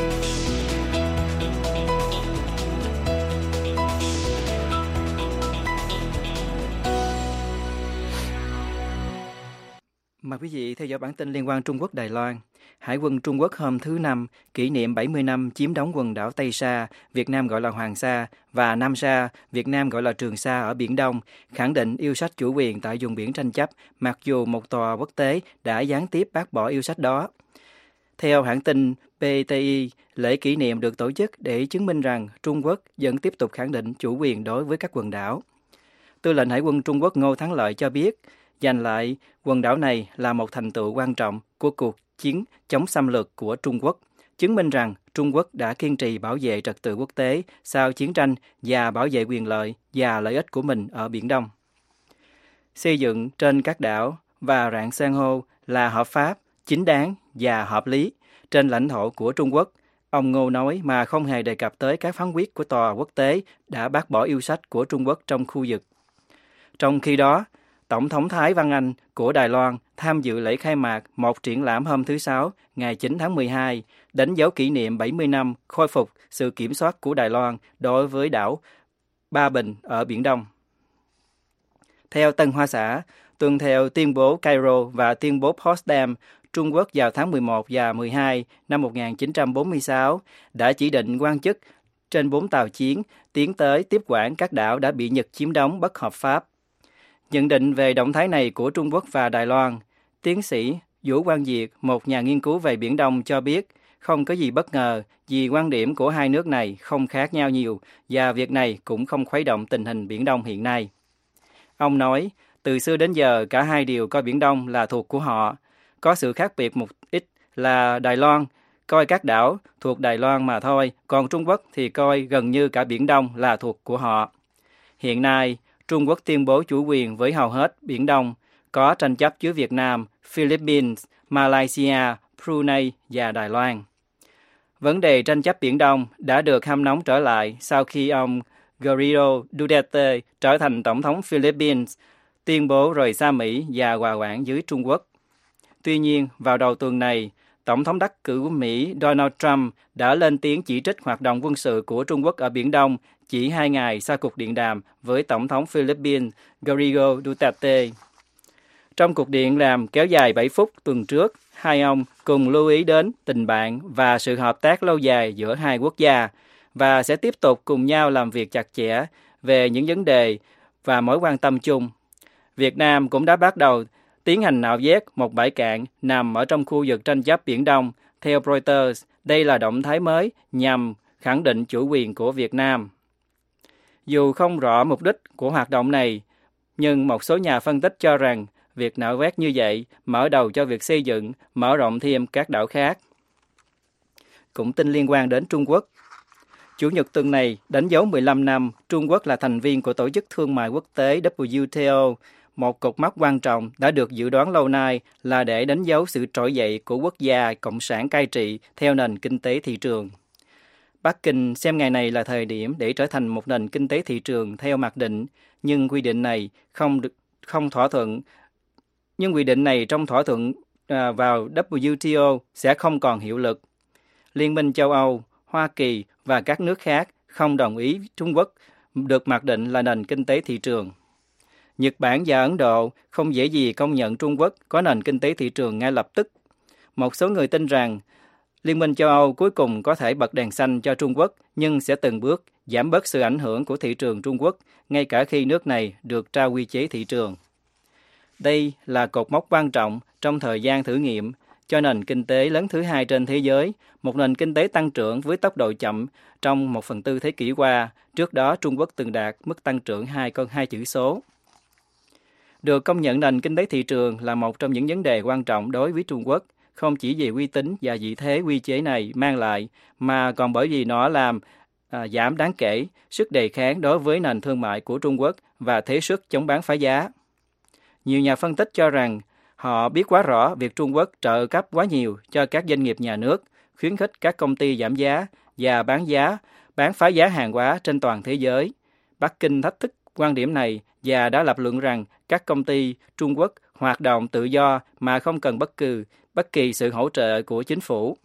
Mời quý vị theo dõi bản tin liên quan Trung Quốc Đài Loan. Hải quân Trung Quốc hôm thứ Năm kỷ niệm bảy mươi năm chiếm đóng quần đảo Tây Sa, Việt Nam gọi là Hoàng Sa, và Nam Sa, Việt Nam gọi là Trường Sa ở Biển Đông, khẳng định yêu sách chủ quyền tại vùng biển tranh chấp, mặc dù một tòa quốc tế đã gián tiếp bác bỏ yêu sách đó. Theo hãng tin pê tê i, lễ kỷ niệm được tổ chức để chứng minh rằng Trung Quốc vẫn tiếp tục khẳng định chủ quyền đối với các quần đảo. Tư lệnh Hải quân Trung Quốc Ngô Thắng Lợi cho biết, giành lại quần đảo này là một thành tựu quan trọng của cuộc chiến chống xâm lược của Trung Quốc, chứng minh rằng Trung Quốc đã kiên trì bảo vệ trật tự quốc tế sau chiến tranh và bảo vệ quyền lợi và lợi ích của mình ở Biển Đông. Xây dựng trên các đảo và rạn san hô là hợp pháp, chính đáng và hợp lý trên lãnh thổ của Trung Quốc, ông Ngô nói mà không hề đề cập tới các phán quyết của tòa quốc tế đã bác bỏ yêu sách của Trung Quốc trong khu vực. Trong khi đó, Tổng thống Thái Văn Anh của Đài Loan tham dự lễ khai mạc một triển lãm hôm thứ Sáu, ngày chín tháng mười hai, đánh dấu kỷ niệm bảy mươi năm khôi phục sự kiểm soát của Đài Loan đối với đảo Ba Bình ở Biển Đông. Theo Tân Hoa Xã, tuân theo tuyên bố Cairo và tuyên bố Potsdam, Trung Quốc vào tháng mười một và mười hai năm một nghìn chín trăm bốn mươi sáu đã chỉ định quan chức trên bốn tàu chiến tiến tới tiếp quản các đảo đã bị Nhật chiếm đóng bất hợp pháp. Nhận định về động thái này của Trung Quốc và Đài Loan, tiến sĩ Vũ Quang Diệt, một nhà nghiên cứu về Biển Đông cho biết không có gì bất ngờ vì quan điểm của hai nước này không khác nhau nhiều và việc này cũng không khuấy động tình hình Biển Đông hiện nay. Ông nói, từ xưa đến giờ cả hai đều coi Biển Đông là thuộc của họ. Có sự khác biệt một ít là Đài Loan coi các đảo thuộc Đài Loan mà thôi, còn Trung Quốc thì coi gần như cả Biển Đông là thuộc của họ. Hiện nay, Trung Quốc tuyên bố chủ quyền với hầu hết Biển Đông, có tranh chấp với Việt Nam, Philippines, Malaysia, Brunei và Đài Loan. Vấn đề tranh chấp Biển Đông đã được hâm nóng trở lại sau khi ông Rodrigo Duterte trở thành tổng thống Philippines, tuyên bố rời xa Mỹ và hòa quản với Trung Quốc. Tuy nhiên, vào đầu tuần này, Tổng thống đắc cử của Mỹ Donald Trump đã lên tiếng chỉ trích hoạt động quân sự của Trung Quốc ở Biển Đông chỉ hai ngày sau cuộc điện đàm với Tổng thống Philippines Rodrigo Duterte. Trong cuộc điện đàm kéo dài bảy phút tuần trước, hai ông cùng lưu ý đến tình bạn và sự hợp tác lâu dài giữa hai quốc gia và sẽ tiếp tục cùng nhau làm việc chặt chẽ về những vấn đề và mối quan tâm chung. Việt Nam cũng đã bắt đầu tiến hành nạo vét một bãi cạn nằm ở trong khu vực tranh chấp Biển Đông. Theo Reuters, đây là động thái mới nhằm khẳng định chủ quyền của Việt Nam. Dù không rõ mục đích của hoạt động này, nhưng một số nhà phân tích cho rằng việc nạo vét như vậy mở đầu cho việc xây dựng, mở rộng thêm các đảo khác. Cũng tin liên quan đến Trung Quốc. Chủ nhật tuần này đánh dấu mười lăm năm Trung Quốc là thành viên của Tổ chức Thương mại Quốc tế W T O, một cột mốc quan trọng đã được dự đoán lâu nay là để đánh dấu sự trỗi dậy của quốc gia cộng sản cai trị theo nền kinh tế thị trường. Bắc Kinh xem ngày này là thời điểm để trở thành một nền kinh tế thị trường theo mặc định, nhưng quy định này không được không thỏa thuận. Nhưng quy định này trong thỏa thuận à, vào W T O sẽ không còn hiệu lực. Liên minh châu Âu, Hoa Kỳ và các nước khác không đồng ý Trung Quốc được mặc định là nền kinh tế thị trường. Nhật Bản và Ấn Độ không dễ gì công nhận Trung Quốc có nền kinh tế thị trường ngay lập tức. Một số người tin rằng Liên minh châu Âu cuối cùng có thể bật đèn xanh cho Trung Quốc, nhưng sẽ từng bước giảm bớt sự ảnh hưởng của thị trường Trung Quốc, ngay cả khi nước này được trao quy chế thị trường. Đây là cột mốc quan trọng trong thời gian thử nghiệm cho nền kinh tế lớn thứ hai trên thế giới, một nền kinh tế tăng trưởng với tốc độ chậm trong một phần tư thế kỷ qua. Trước đó, Trung Quốc từng đạt mức tăng trưởng hai con hai chữ số. Được công nhận nền kinh tế thị trường là một trong những vấn đề quan trọng đối với Trung Quốc, không chỉ vì uy tín và vị thế quy chế này mang lại, mà còn bởi vì nó làm à, giảm đáng kể sức đề kháng đối với nền thương mại của Trung Quốc và thế sức chống bán phá giá. Nhiều nhà phân tích cho rằng họ biết quá rõ việc Trung Quốc trợ cấp quá nhiều cho các doanh nghiệp nhà nước, khuyến khích các công ty giảm giá và bán giá, bán phá giá hàng hóa trên toàn thế giới. Bắc Kinh thách thức quan điểm này và đã lập luận rằng các công ty Trung Quốc hoạt động tự do mà không cần bất cứ bất kỳ sự hỗ trợ của chính phủ.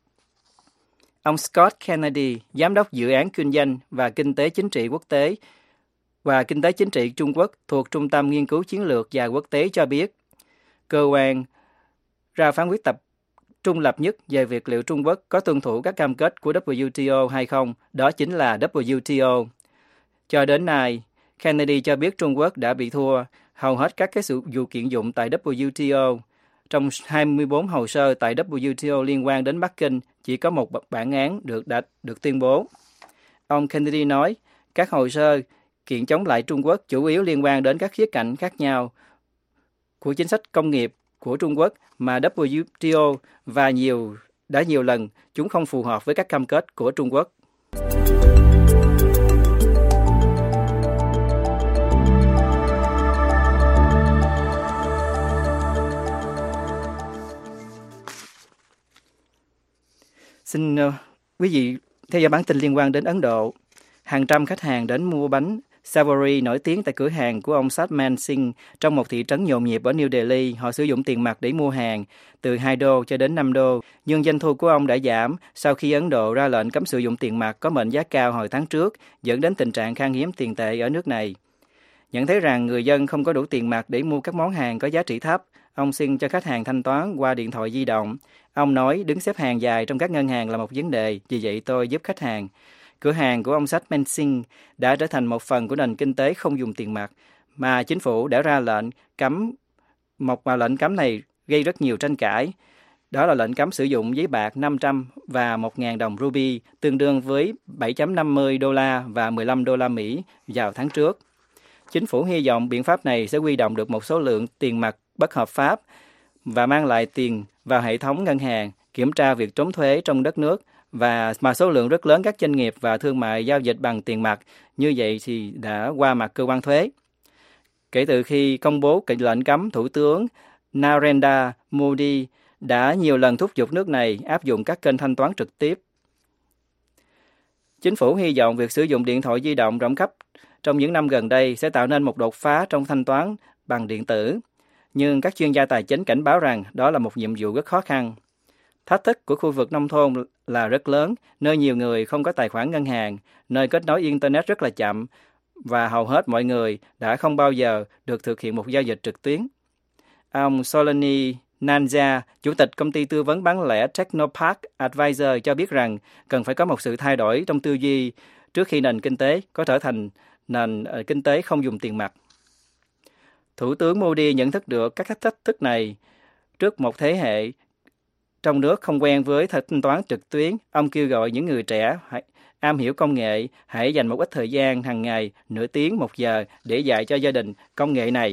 Ông Scott Kennedy, giám đốc dự án kinh doanh và kinh tế chính trị quốc tế và kinh tế chính trị Trung Quốc thuộc Trung tâm Nghiên cứu Chiến lược và Quốc tế cho biết, cơ quan ra phán quyết tập trung lập nhất về việc liệu Trung Quốc có tuân thủ các cam kết của W T O hay không, đó chính là W T O. Cho đến nay, Kennedy cho biết Trung Quốc đã bị thua hầu hết các cái sự vụ kiện dụng tại W T O. Trong hai mươi bốn hồ sơ tại W T O liên quan đến Bắc Kinh, chỉ có một bản án được đã được tuyên bố. Ông Kennedy nói, các hồ sơ kiện chống lại Trung Quốc chủ yếu liên quan đến các khía cạnh khác nhau của chính sách công nghiệp của Trung Quốc mà W T O và nhiều đã nhiều lần chúng không phù hợp với các cam kết của Trung Quốc. Xin uh, quý vị theo dõi bản tin liên quan đến Ấn Độ. Hàng trăm khách hàng đến mua bánh Savory nổi tiếng tại cửa hàng của ông Satman Singh trong một thị trấn nhộn nhịp ở New Delhi. Họ sử dụng tiền mặt để mua hàng từ hai đô cho đến năm đô. Nhưng doanh thu của ông đã giảm sau khi Ấn Độ ra lệnh cấm sử dụng tiền mặt có mệnh giá cao hồi tháng trước, dẫn đến tình trạng khan hiếm tiền tệ ở nước này. Nhận thấy rằng người dân không có đủ tiền mặt để mua các món hàng có giá trị thấp, ông Singh cho khách hàng thanh toán qua điện thoại di động. Ông nói đứng xếp hàng dài trong các ngân hàng là một vấn đề, vì vậy tôi giúp khách hàng. Cửa hàng của ông Satman Singh đã trở thành một phần của nền kinh tế không dùng tiền mặt, mà chính phủ đã ra lệnh cấm. Một mà lệnh cấm này gây rất nhiều tranh cãi. Đó là lệnh cấm sử dụng giấy bạc năm trăm và một nghìn đồng rupee, tương đương với bảy phẩy năm mươi đô la và mười lăm đô la Mỹ vào tháng trước. Chính phủ hy vọng biện pháp này sẽ huy động được một số lượng tiền mặt bất hợp pháp và mang lại tiền vào hệ thống ngân hàng kiểm tra việc trốn thuế trong đất nước và mà số lượng rất lớn các doanh nghiệp và thương mại giao dịch bằng tiền mặt như vậy thì đã qua mặt cơ quan thuế. Kể từ khi công bố lệnh cấm, Thủ tướng Narendra Modi đã nhiều lần thúc giục nước này áp dụng các kênh thanh toán trực tiếp. Chính phủ hy vọng việc sử dụng điện thoại di động rộng khắp trong những năm gần đây sẽ tạo nên một đột phá trong thanh toán bằng điện tử. Nhưng các chuyên gia tài chính cảnh báo rằng đó là một nhiệm vụ rất khó khăn. Thách thức của khu vực nông thôn là rất lớn, nơi nhiều người không có tài khoản ngân hàng, nơi kết nối Internet rất là chậm và hầu hết mọi người đã không bao giờ được thực hiện một giao dịch trực tuyến. Ông Solani Nanja, chủ tịch công ty tư vấn bán lẻ Technopark Advisor cho biết rằng cần phải có một sự thay đổi trong tư duy trước khi nền kinh tế có trở thành nền kinh tế không dùng tiền mặt. Thủ tướng Modi nhận thức được các thách thức này trước một thế hệ trong nước không quen với thanh toán trực tuyến. Ông kêu gọi những người trẻ am hiểu công nghệ hãy dành một ít thời gian hàng ngày, nửa tiếng, một giờ để dạy cho gia đình công nghệ này.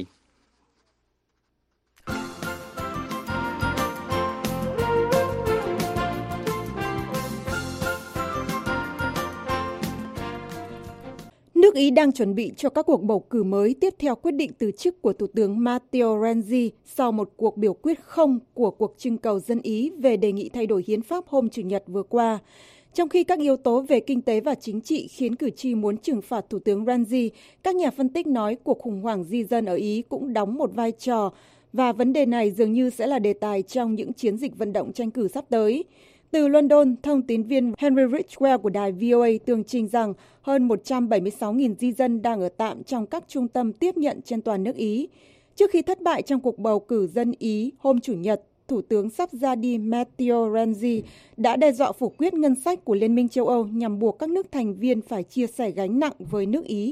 Nước Ý đang chuẩn bị cho các cuộc bầu cử mới tiếp theo quyết định từ chức của Thủ tướng Matteo Renzi sau một cuộc biểu quyết không của cuộc trưng cầu dân Ý về đề nghị thay đổi hiến pháp hôm Chủ nhật vừa qua. Trong khi các yếu tố về kinh tế và chính trị khiến cử tri muốn trừng phạt Thủ tướng Renzi, các nhà phân tích nói cuộc khủng hoảng di dân ở Ý cũng đóng một vai trò và vấn đề này dường như sẽ là đề tài trong những chiến dịch vận động tranh cử sắp tới. Từ London, thông tín viên Henry Ridgwell của đài vê o a tường trình rằng hơn một trăm bảy mươi sáu nghìn di dân đang ở tạm trong các trung tâm tiếp nhận trên toàn nước Ý. Trước khi thất bại trong cuộc bầu cử dân Ý hôm Chủ nhật, Thủ tướng sắp ra đi Matteo Renzi đã đe dọa phủ quyết ngân sách của Liên minh châu Âu nhằm buộc các nước thành viên phải chia sẻ gánh nặng với nước Ý.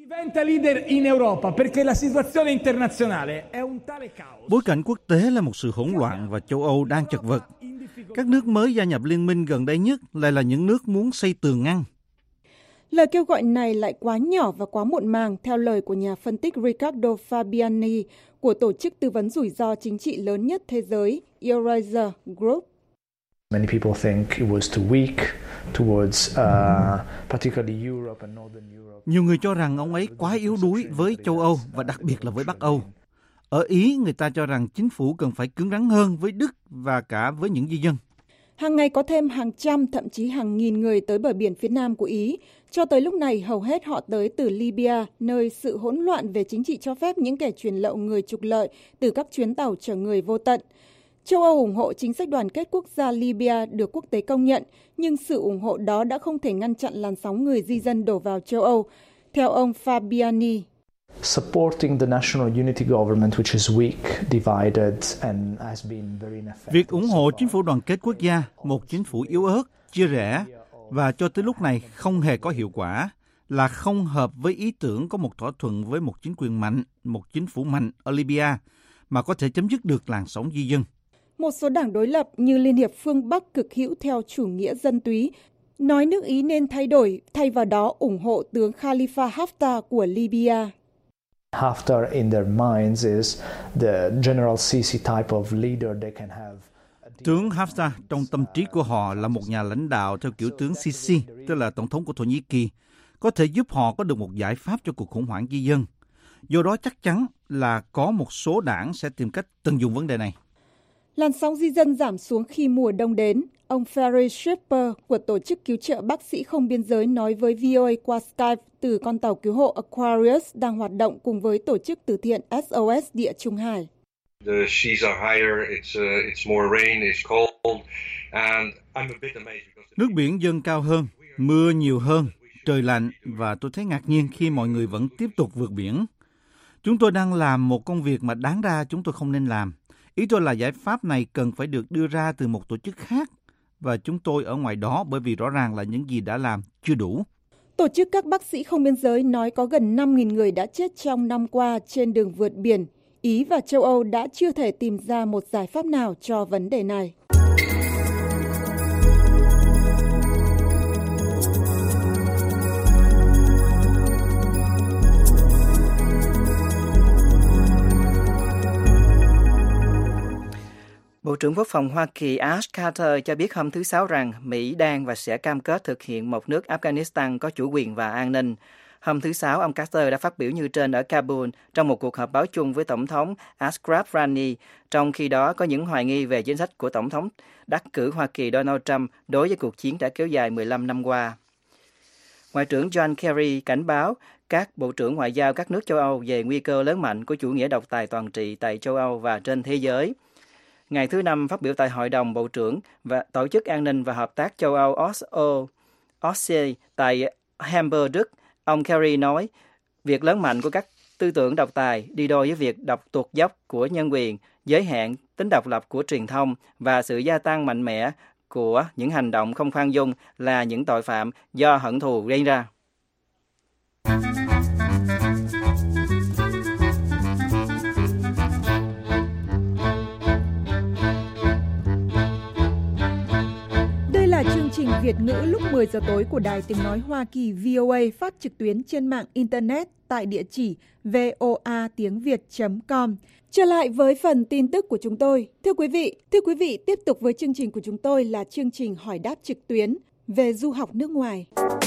Bối cảnh quốc tế là một sự hỗn loạn và châu Âu đang chật vật. Các nước mới gia nhập liên minh gần đây nhất lại là những nước muốn xây tường ngăn. Lời kêu gọi này lại quá nhỏ và quá muộn màng, theo lời của nhà phân tích Riccardo Fabiani của tổ chức tư vấn rủi ro chính trị lớn nhất thế giới, Eurasia Group. Many people think it was too weak towards uh, particularly Europe and Northern Europe. Nhiều người cho rằng ông ấy quá yếu đuối với châu Âu và đặc biệt là với Bắc Âu. Ở Ý, người ta cho rằng chính phủ cần phải cứng rắn hơn với Đức và cả với những di dân. Hàng ngày có thêm hàng trăm, thậm chí hàng nghìn người tới bờ biển phía nam của Ý. Cho tới lúc này, hầu hết họ tới từ Libya, nơi sự hỗn loạn về chính trị cho phép những kẻ truyền lậu người trục lợi từ các chuyến tàu chở người vô tận. Châu Âu ủng hộ chính sách đoàn kết quốc gia Libya được quốc tế công nhận, nhưng sự ủng hộ đó đã không thể ngăn chặn làn sóng người di dân đổ vào châu Âu. Theo ông Fabiani, supporting the national unity government which is weak, divided and has been very ineffective. Việc ủng hộ chính phủ đoàn kết quốc gia, một chính phủ yếu ớt, chia rẽ và cho tới lúc này không hề có hiệu quả, là không hợp với ý tưởng có một thỏa thuận với một chính quyền mạnh, một chính phủ mạnh ở Libya mà có thể chấm dứt được làn sóng di dân. Một số đảng đối lập như Liên hiệp phương Bắc cực hữu theo chủ nghĩa dân túy nói nước Ý nên thay đổi, thay vào đó ủng hộ tướng Khalifa Haftar của Libya. Haftar in their minds is the general Sisi type of leader they can have. Tướng Haftar trong tâm trí của họ là một nhà lãnh đạo theo kiểu tướng Sisi, tức là tổng thống của Thổ Nhĩ Kỳ, có thể giúp họ có được một giải pháp cho cuộc khủng hoảng di dân. Do đó chắc chắn là có một số đảng sẽ tìm cách tận dụng vấn đề này. Làn sóng di dân giảm xuống khi mùa đông đến. Ông Ferry Shipper của tổ chức cứu trợ Bác sĩ Không Biên Giới nói với vê o a qua Skype từ con tàu cứu hộ Aquarius đang hoạt động cùng với tổ chức từ thiện ét o ét Địa Trung Hải. Nước biển dâng cao hơn, mưa nhiều hơn, trời lạnh và tôi thấy ngạc nhiên khi mọi người vẫn tiếp tục vượt biển. Chúng tôi đang làm một công việc mà đáng ra chúng tôi không nên làm. Ý tôi là giải pháp này cần phải được đưa ra từ một tổ chức khác và chúng tôi ở ngoài đó bởi vì rõ ràng là những gì đã làm chưa đủ. Tổ chức các bác sĩ không biên giới nói có gần năm nghìn người đã chết trong năm qua trên đường vượt biển. Ý và châu Âu đã chưa thể tìm ra một giải pháp nào cho vấn đề này. Bộ trưởng Quốc phòng Hoa Kỳ Ash Carter cho biết hôm thứ Sáu rằng Mỹ đang và sẽ cam kết thực hiện một nước Afghanistan có chủ quyền và an ninh. Hôm thứ Sáu, ông Carter đã phát biểu như trên ở Kabul trong một cuộc họp báo chung với Tổng thống Ashraf Ghani. Trong khi đó, có những hoài nghi về chính sách của Tổng thống đắc cử Hoa Kỳ Donald Trump đối với cuộc chiến đã kéo dài mười lăm năm qua. Ngoại trưởng John Kerry cảnh báo các bộ trưởng ngoại giao các nước châu Âu về nguy cơ lớn mạnh của chủ nghĩa độc tài toàn trị tại châu Âu và trên thế giới. Ngày thứ Năm, phát biểu tại Hội đồng Bộ trưởng và Tổ chức An ninh và Hợp tác châu Âu O S C E tại Hamburg, Đức, ông Kerry nói, việc lớn mạnh của các tư tưởng độc tài đi đôi với việc độc tuột dốc của nhân quyền, giới hạn tính độc lập của truyền thông và sự gia tăng mạnh mẽ của những hành động không khoan dung là những tội phạm do hận thù gây ra. Đây là chương trình Việt ngữ lúc mười giờ tối của Đài Tiếng Nói Hoa Kỳ V O A phát trực tuyến trên mạng Internet tại địa chỉ voa tiếng việt chấm com. Trở lại với phần tin tức của chúng tôi. Thưa quý vị, thưa quý vị, tiếp tục với chương trình của chúng tôi là chương trình hỏi đáp trực tuyến về du học nước ngoài.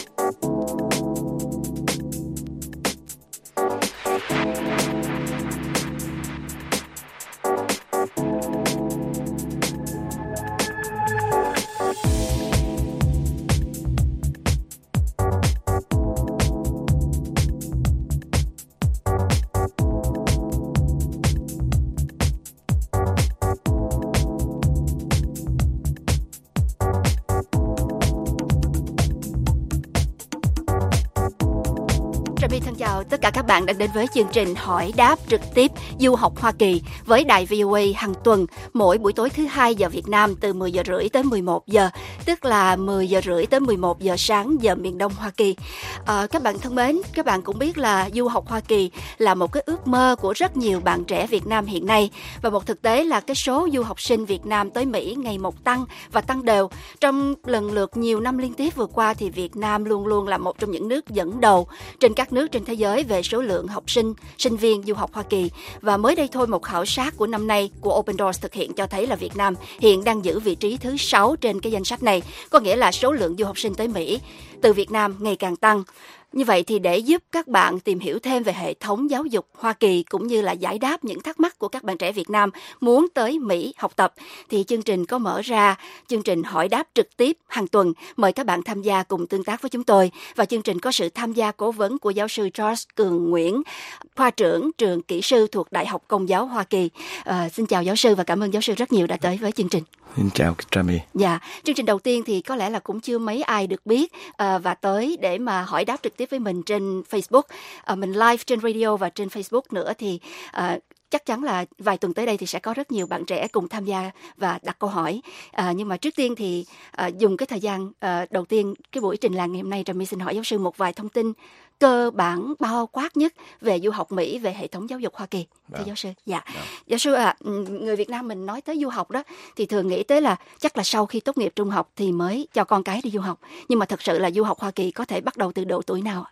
Chào tất cả các bạn đang đến với chương trình hỏi đáp trực tiếp du học Hoa Kỳ với đài vê o a hàng tuần mỗi buổi tối thứ hai giờ Việt Nam từ mười giờ rưỡi tới mười một giờ, tức là mười giờ rưỡi tới mười một giờ sáng giờ miền Đông Hoa Kỳ. À, các bạn thân mến, các bạn cũng biết là du học Hoa Kỳ là một cái ước mơ của rất nhiều bạn trẻ Việt Nam hiện nay, và một thực tế là cái số du học sinh Việt Nam tới Mỹ ngày một tăng và tăng đều. Trong lần lượt nhiều năm liên tiếp vừa qua thì Việt Nam luôn luôn là một trong những nước dẫn đầu trên các nước trên thế giới về số lượng học sinh, sinh viên du học Hoa Kỳ. Và mới đây thôi, một khảo sát của năm nay của Open Doors thực hiện cho thấy là Việt Nam hiện đang giữ vị trí thứ sáu trên cái danh sách này. Có nghĩa là số lượng du học sinh tới Mỹ từ Việt Nam ngày càng tăng. Như vậy thì để giúp các bạn tìm hiểu thêm về hệ thống giáo dục Hoa Kỳ cũng như là giải đáp những thắc mắc của các bạn trẻ Việt Nam muốn tới Mỹ học tập, thì chương trình có mở ra chương trình hỏi đáp trực tiếp hàng tuần. Mời các bạn tham gia cùng tương tác với chúng tôi. Và chương trình có sự tham gia cố vấn của giáo sư Charles Cường Nguyễn, khoa trưởng trường kỹ sư thuộc Đại học Công giáo Hoa Kỳ. À, xin chào giáo sư và cảm ơn giáo sư rất nhiều đã tới với chương trình. Xin chào Trami. Dạ, chương trình đầu tiên thì có lẽ là cũng chưa mấy ai được biết à, và tới để mà hỏi đáp trực tiếp với mình trên Facebook. À, mình live trên radio và trên Facebook nữa thì à, chắc chắn là vài tuần tới đây thì sẽ có rất nhiều bạn trẻ cùng tham gia và đặt câu hỏi. À, nhưng mà trước tiên thì à, dùng cái thời gian à, đầu tiên cái buổi trình làng ngày hôm nay, Trami xin hỏi giáo sư một vài thông tin cơ bản bao quát nhất về du học Mỹ, về hệ thống giáo dục Hoa Kỳ. Thưa giáo sư. Dạ. Đó. Giáo sư à, người Việt Nam mình nói tới du học đó thì thường nghĩ tới là chắc là sau khi tốt nghiệp trung học thì mới cho con cái đi du học. Nhưng mà thật sự là du học Hoa Kỳ có thể bắt đầu từ độ tuổi nào?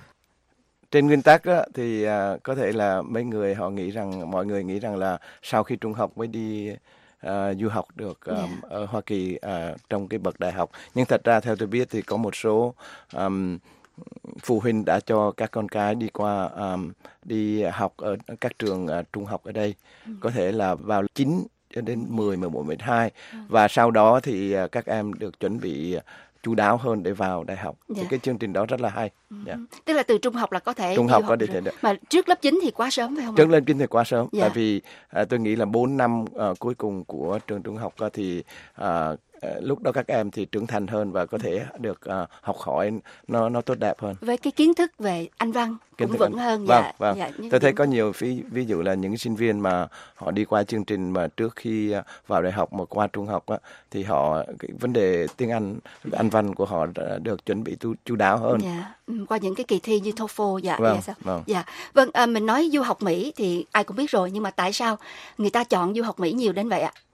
Trên nguyên tắc đó, thì uh, có thể là mấy người họ nghĩ rằng, mọi người nghĩ rằng là sau khi trung học mới đi uh, du học được um, yeah. ở Hoa Kỳ uh, trong cái bậc đại học. Nhưng thật ra theo tôi biết thì có một số um, phụ huynh đã cho các con cái đi qua um, đi học ở các trường uh, trung học ở đây, ừ. có thể là vào chín cho đến mười, mười một, mười hai, ừ. và sau đó thì uh, các em được chuẩn bị uh, chu đáo hơn để vào đại học. Dạ. Thì cái chương trình đó rất là hay. Ừ. Dạ. Tức là từ trung học là có thể trung học có thể được. Mà trước lớp chín thì quá sớm phải không? Trước lớp chín thì quá sớm. Dạ. Tại vì uh, tôi nghĩ là bốn năm uh, cuối cùng của trường trung học uh, thì uh, lúc đó các em thì trưởng thành hơn và có thể được uh, học hỏi nó nó tốt đẹp hơn. Với cái kiến thức về Anh văn kiến cũng vững hơn. Vâng, dạ, vâng. Dạ, tôi thấy có nhiều ví, ví dụ là những sinh viên mà họ đi qua chương trình mà trước khi vào đại học mà qua trung học á, thì họ cái vấn đề tiếng Anh, Anh văn của họ đã được chuẩn bị tu, chu đáo hơn. Dạ. Qua những cái kỳ thi như TOEFL. Dạ. Vâng, dạ, sao? Vâng. Dạ. Vâng, à, mình nói du học Mỹ thì ai cũng biết rồi, nhưng mà tại sao người ta chọn du học Mỹ nhiều đến vậy ạ?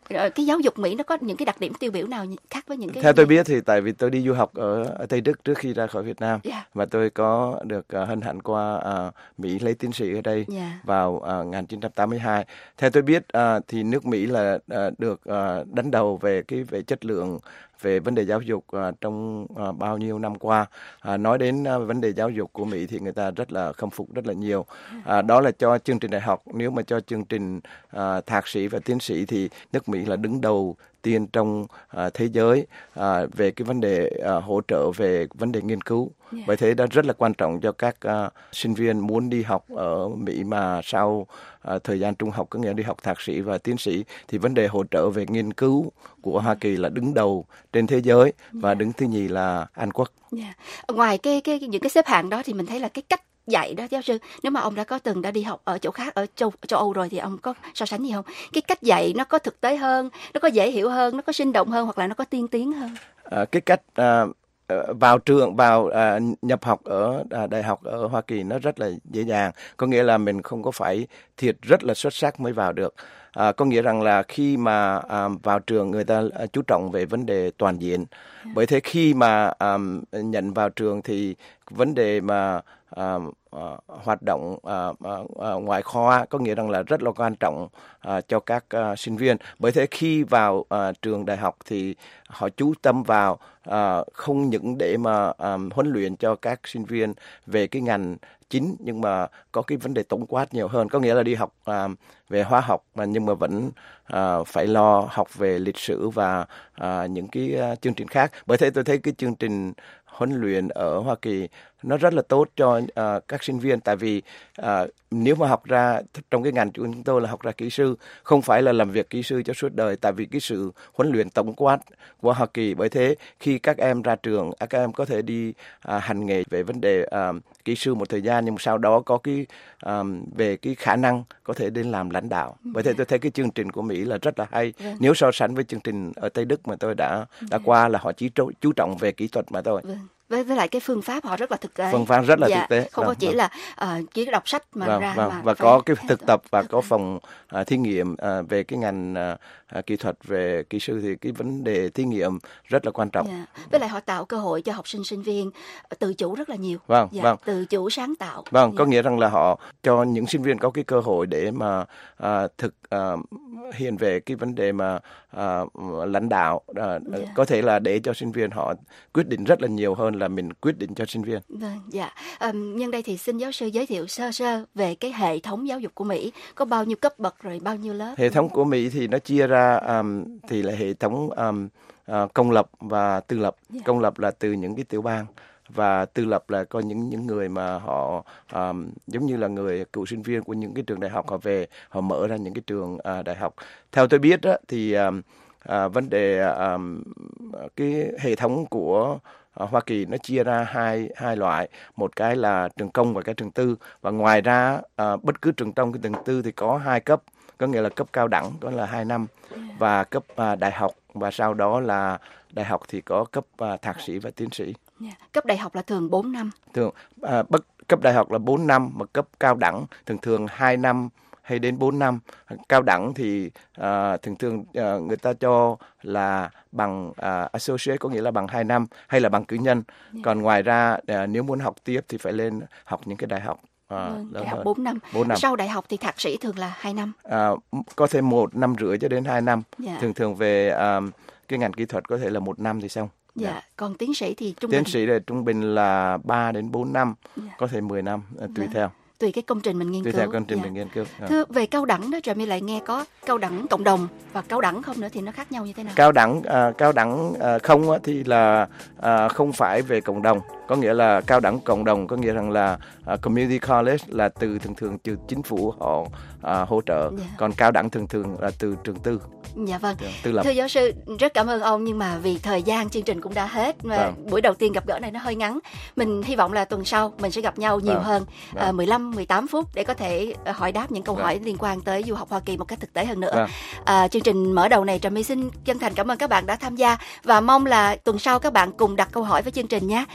Cái giáo dục Mỹ nó có những cái đặc điểm tiêu biểu nào khác với những cái... Theo tôi biết thì tại vì tôi đi du học ở, ở Tây Đức trước khi ra khỏi Việt Nam, yeah. và tôi có được uh, hân hạnh qua uh, Mỹ lấy tiến sĩ ở đây yeah. vào uh, một nghìn chín trăm tám mươi hai. Theo tôi biết uh, thì nước Mỹ là uh, được uh, đánh đầu về cái về chất lượng, về vấn đề giáo dục uh, trong uh, bao nhiêu năm qua. Uh, nói đến uh, vấn đề giáo dục của Mỹ thì người ta rất là khâm phục rất là nhiều. Uh, đó là cho chương trình đại học. Nếu mà cho chương trình uh, thạc sĩ và tiến sĩ thì nước Mỹ là đứng đầu tiên trong uh, thế giới uh, về cái vấn đề uh, hỗ trợ về vấn đề nghiên cứu. Yeah. Bởi thế đó rất là quan trọng cho các uh, sinh viên muốn đi học ở Mỹ mà sau uh, thời gian trung học, có nghĩa đi học thạc sĩ và tiến sĩ, thì vấn đề hỗ trợ về nghiên cứu của Hoa Kỳ là đứng đầu trên thế giới, và yeah. đứng thứ nhì là Anh Quốc. Yeah. Ngoài cái cái những cái xếp hạng đó thì mình thấy là cái cách dạy đó, giáo sư, nếu mà ông đã có từng đã đi học ở chỗ khác, ở châu châu Âu rồi thì ông có so sánh gì không? Cái cách dạy nó có thực tế hơn, nó có dễ hiểu hơn, nó có sinh động hơn, hoặc là nó có tiên tiến hơn? À, cái cách à, vào trường vào à, nhập học ở à, đại học ở Hoa Kỳ nó rất là dễ dàng, có nghĩa là mình không có phải thiệt rất là xuất sắc mới vào được. À, có nghĩa rằng là khi mà à, vào trường người ta à, chú trọng về vấn đề toàn diện. Yeah. Bởi thế khi mà à, nhận vào trường thì vấn đề mà à, à, hoạt động à, à, ngoại khoa có nghĩa rằng là rất là quan trọng à, cho các à, sinh viên. Bởi thế khi vào à, trường đại học thì họ chú tâm vào à, không những để mà à, huấn luyện cho các sinh viên về cái ngành chính, nhưng mà có cái vấn đề tổng quát nhiều hơn, có nghĩa là đi học à, về hóa học mà nhưng mà vẫn à, phải lo học về lịch sử và à, những cái à, chương trình khác. Bởi thế tôi thấy cái chương trình huấn luyện ở Hoa Kỳ nó rất là tốt cho uh, các sinh viên, tại vì uh, nếu mà học ra trong cái ngành của chúng tôi là học ra kỹ sư, không phải là làm việc kỹ sư cho suốt đời, tại vì cái sự huấn luyện tổng quát của Hoa Kỳ. Bởi thế khi các em ra trường, các em có thể đi uh, hành nghề về vấn đề uh, kỹ sư một thời gian, nhưng sau đó có cái um, về cái khả năng có thể đến làm lãnh đạo. Bởi thế tôi thấy cái chương trình của Mỹ là rất là hay. Vâng. Nếu so sánh với chương trình ở Tây Đức mà tôi đã đã qua, là họ chỉ chú trọng về kỹ thuật mà thôi. Vâng. Với, với lại cái phương pháp họ rất là thực tế. Phương pháp rất là dạ, thực tế. Không vâng, có chỉ vâng. là uh, chỉ đọc sách mà vâng, ra vâng. mà và có cái thực tập và có phòng uh, thí nghiệm uh, về cái ngành uh, kỹ thuật về kỹ sư, thì cái vấn đề thí nghiệm rất là quan trọng. Dạ. Với lại họ tạo cơ hội cho học sinh sinh viên tự chủ rất là nhiều. Vâng, dạ, vâng. Tự chủ sáng tạo. Vâng, dạ. Có nghĩa rằng là họ cho những sinh viên có cái cơ hội để mà uh, thực uh, hiện về cái vấn đề mà uh, lãnh đạo, uh, dạ. có thể là để cho sinh viên họ quyết định rất là nhiều hơn là mình quyết định cho sinh viên. Vâng, dạ. Um, nhân đây thì xin giáo sư giới thiệu sơ sơ về cái hệ thống giáo dục của Mỹ, có bao nhiêu cấp bậc rồi bao nhiêu lớp? Hệ thống của Mỹ thì nó chia ra um, thì là hệ thống um, uh, công lập và tư lập. Yeah. Công lập là từ những cái tiểu bang, và tư lập là có những những người mà họ um, giống như là người cựu sinh viên của những cái trường đại học, họ về họ mở ra những cái trường uh, đại học. Theo tôi biết á, thì um, uh, vấn đề um, cái hệ thống của uh, Hoa Kỳ nó chia ra hai hai loại, một cái là trường công và cái trường tư, và ngoài ra uh, bất cứ trường công cái trường tư thì có hai cấp, có nghĩa là cấp cao đẳng đó là hai năm, và cấp uh, đại học, và sau đó là đại học thì có cấp uh, thạc sĩ và tiến sĩ. Yeah. Cấp đại học là thường bốn năm. Thường à, bất cấp đại học là bốn năm, mà cấp cao đẳng thường thường hai năm hay đến bốn năm. Cao đẳng thì à, thường thường à, người ta cho là bằng à, associate, có nghĩa là bằng hai năm, hay là bằng cử nhân. Yeah. Còn ngoài ra à, nếu muốn học tiếp thì phải lên học những cái đại học. À, vâng, đại học bốn năm. năm. Sau đại học thì thạc sĩ thường là hai năm. À, có thể một năm rưỡi cho đến hai năm. Yeah. Thường thường về à, cái ngành kỹ thuật có thể là một năm thì xong. Dạ, yeah. Còn tiến sĩ thì trung tiến bình? sĩ là trung bình là ba đến bốn năm, yeah. có thể mười năm, tùy vâng. theo. Tùy cái công trình mình nghiên tùy cứu. Tùy theo công trình dạ. mình nghiên cứu. Yeah. Thưa, về cao đẳng đó, Trà My lại nghe có cao đẳng cộng đồng và cao đẳng không nữa, thì nó khác nhau như thế nào? Cao đẳng à, cao đẳng à, không á, thì là à, không phải về cộng đồng. Có nghĩa là cao đẳng cộng đồng có nghĩa rằng là uh, community college là từ thường thường từ chính phủ họ uh, hỗ trợ, yeah. còn cao đẳng thường thường là từ trường tư. Dạ vâng. Tư lập. Thưa giáo sư, rất cảm ơn ông, nhưng mà vì thời gian chương trình cũng đã hết, và vâng. buổi đầu tiên gặp gỡ này nó hơi ngắn. Mình hy vọng là tuần sau mình sẽ gặp nhau nhiều vâng. hơn, vâng. uh, mười lăm mười tám phút để có thể uh, hỏi đáp những câu vâng. hỏi liên quan tới du học Hoa Kỳ một cách thực tế hơn nữa. Vâng. Uh, chương trình mở đầu này Trà My xin chân thành cảm ơn các bạn đã tham gia, và mong là tuần sau các bạn cùng đặt câu hỏi với chương trình nhé. Và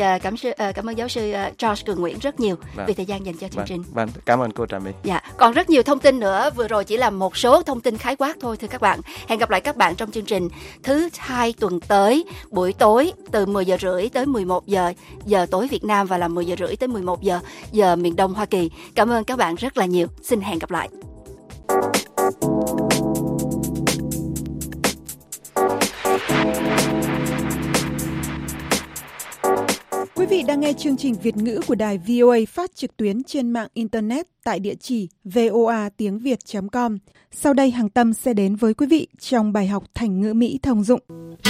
cảm sư cảm ơn giáo sư George Cường Nguyễn rất nhiều vâng. vì thời gian dành cho chương vâng. trình. Vâng, cảm ơn cô Trà My. Dạ, còn rất nhiều thông tin nữa, vừa rồi chỉ là một số thông tin khái quát thôi thưa các bạn. Hẹn gặp lại các bạn trong chương trình thứ hai tuần tới, buổi tối từ mười giờ rưỡi tới mười một giờ giờ tối Việt Nam và là mười giờ rưỡi tới mười một giờ giờ miền Đông Hoa Kỳ. Cảm ơn các bạn rất là nhiều. Xin hẹn gặp lại. Quý vị đang nghe chương trình Việt ngữ của đài vê o a phát trực tuyến trên mạng Internet tại địa chỉ voa tiếng việt chấm com. Sau đây Hằng Tâm sẽ đến với quý vị trong bài học thành ngữ Mỹ thông dụng.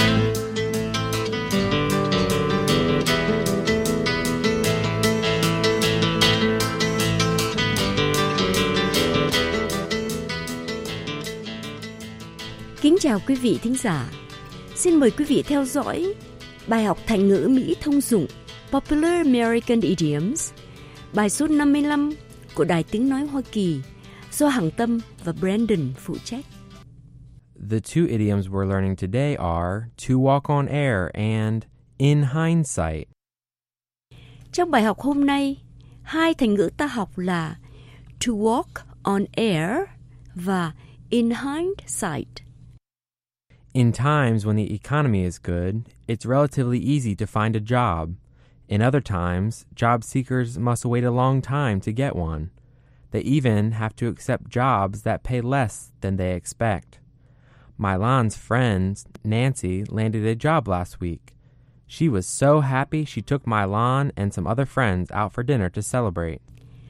Kính chào quý vị thính giả. Xin mời quý vị theo dõi bài học thành ngữ Mỹ thông dụng Popular American Idioms, bài số năm mươi lăm của Đài Tiếng Nói Hoa Kỳ do Hằng Tâm và Brandon phụ trách. The two idioms we're learning today are to walk on air and in hindsight. Trong bài học hôm nay, hai thành ngữ ta học là to walk on air và in hindsight. In times when the economy is good, it's relatively easy to find a job. In other times, job seekers must wait a long time to get one. They even have to accept jobs that pay less than they expect. Mylan's friend, Nancy, landed a job last week. She was so happy she took Mylan and some other friends out for dinner to celebrate.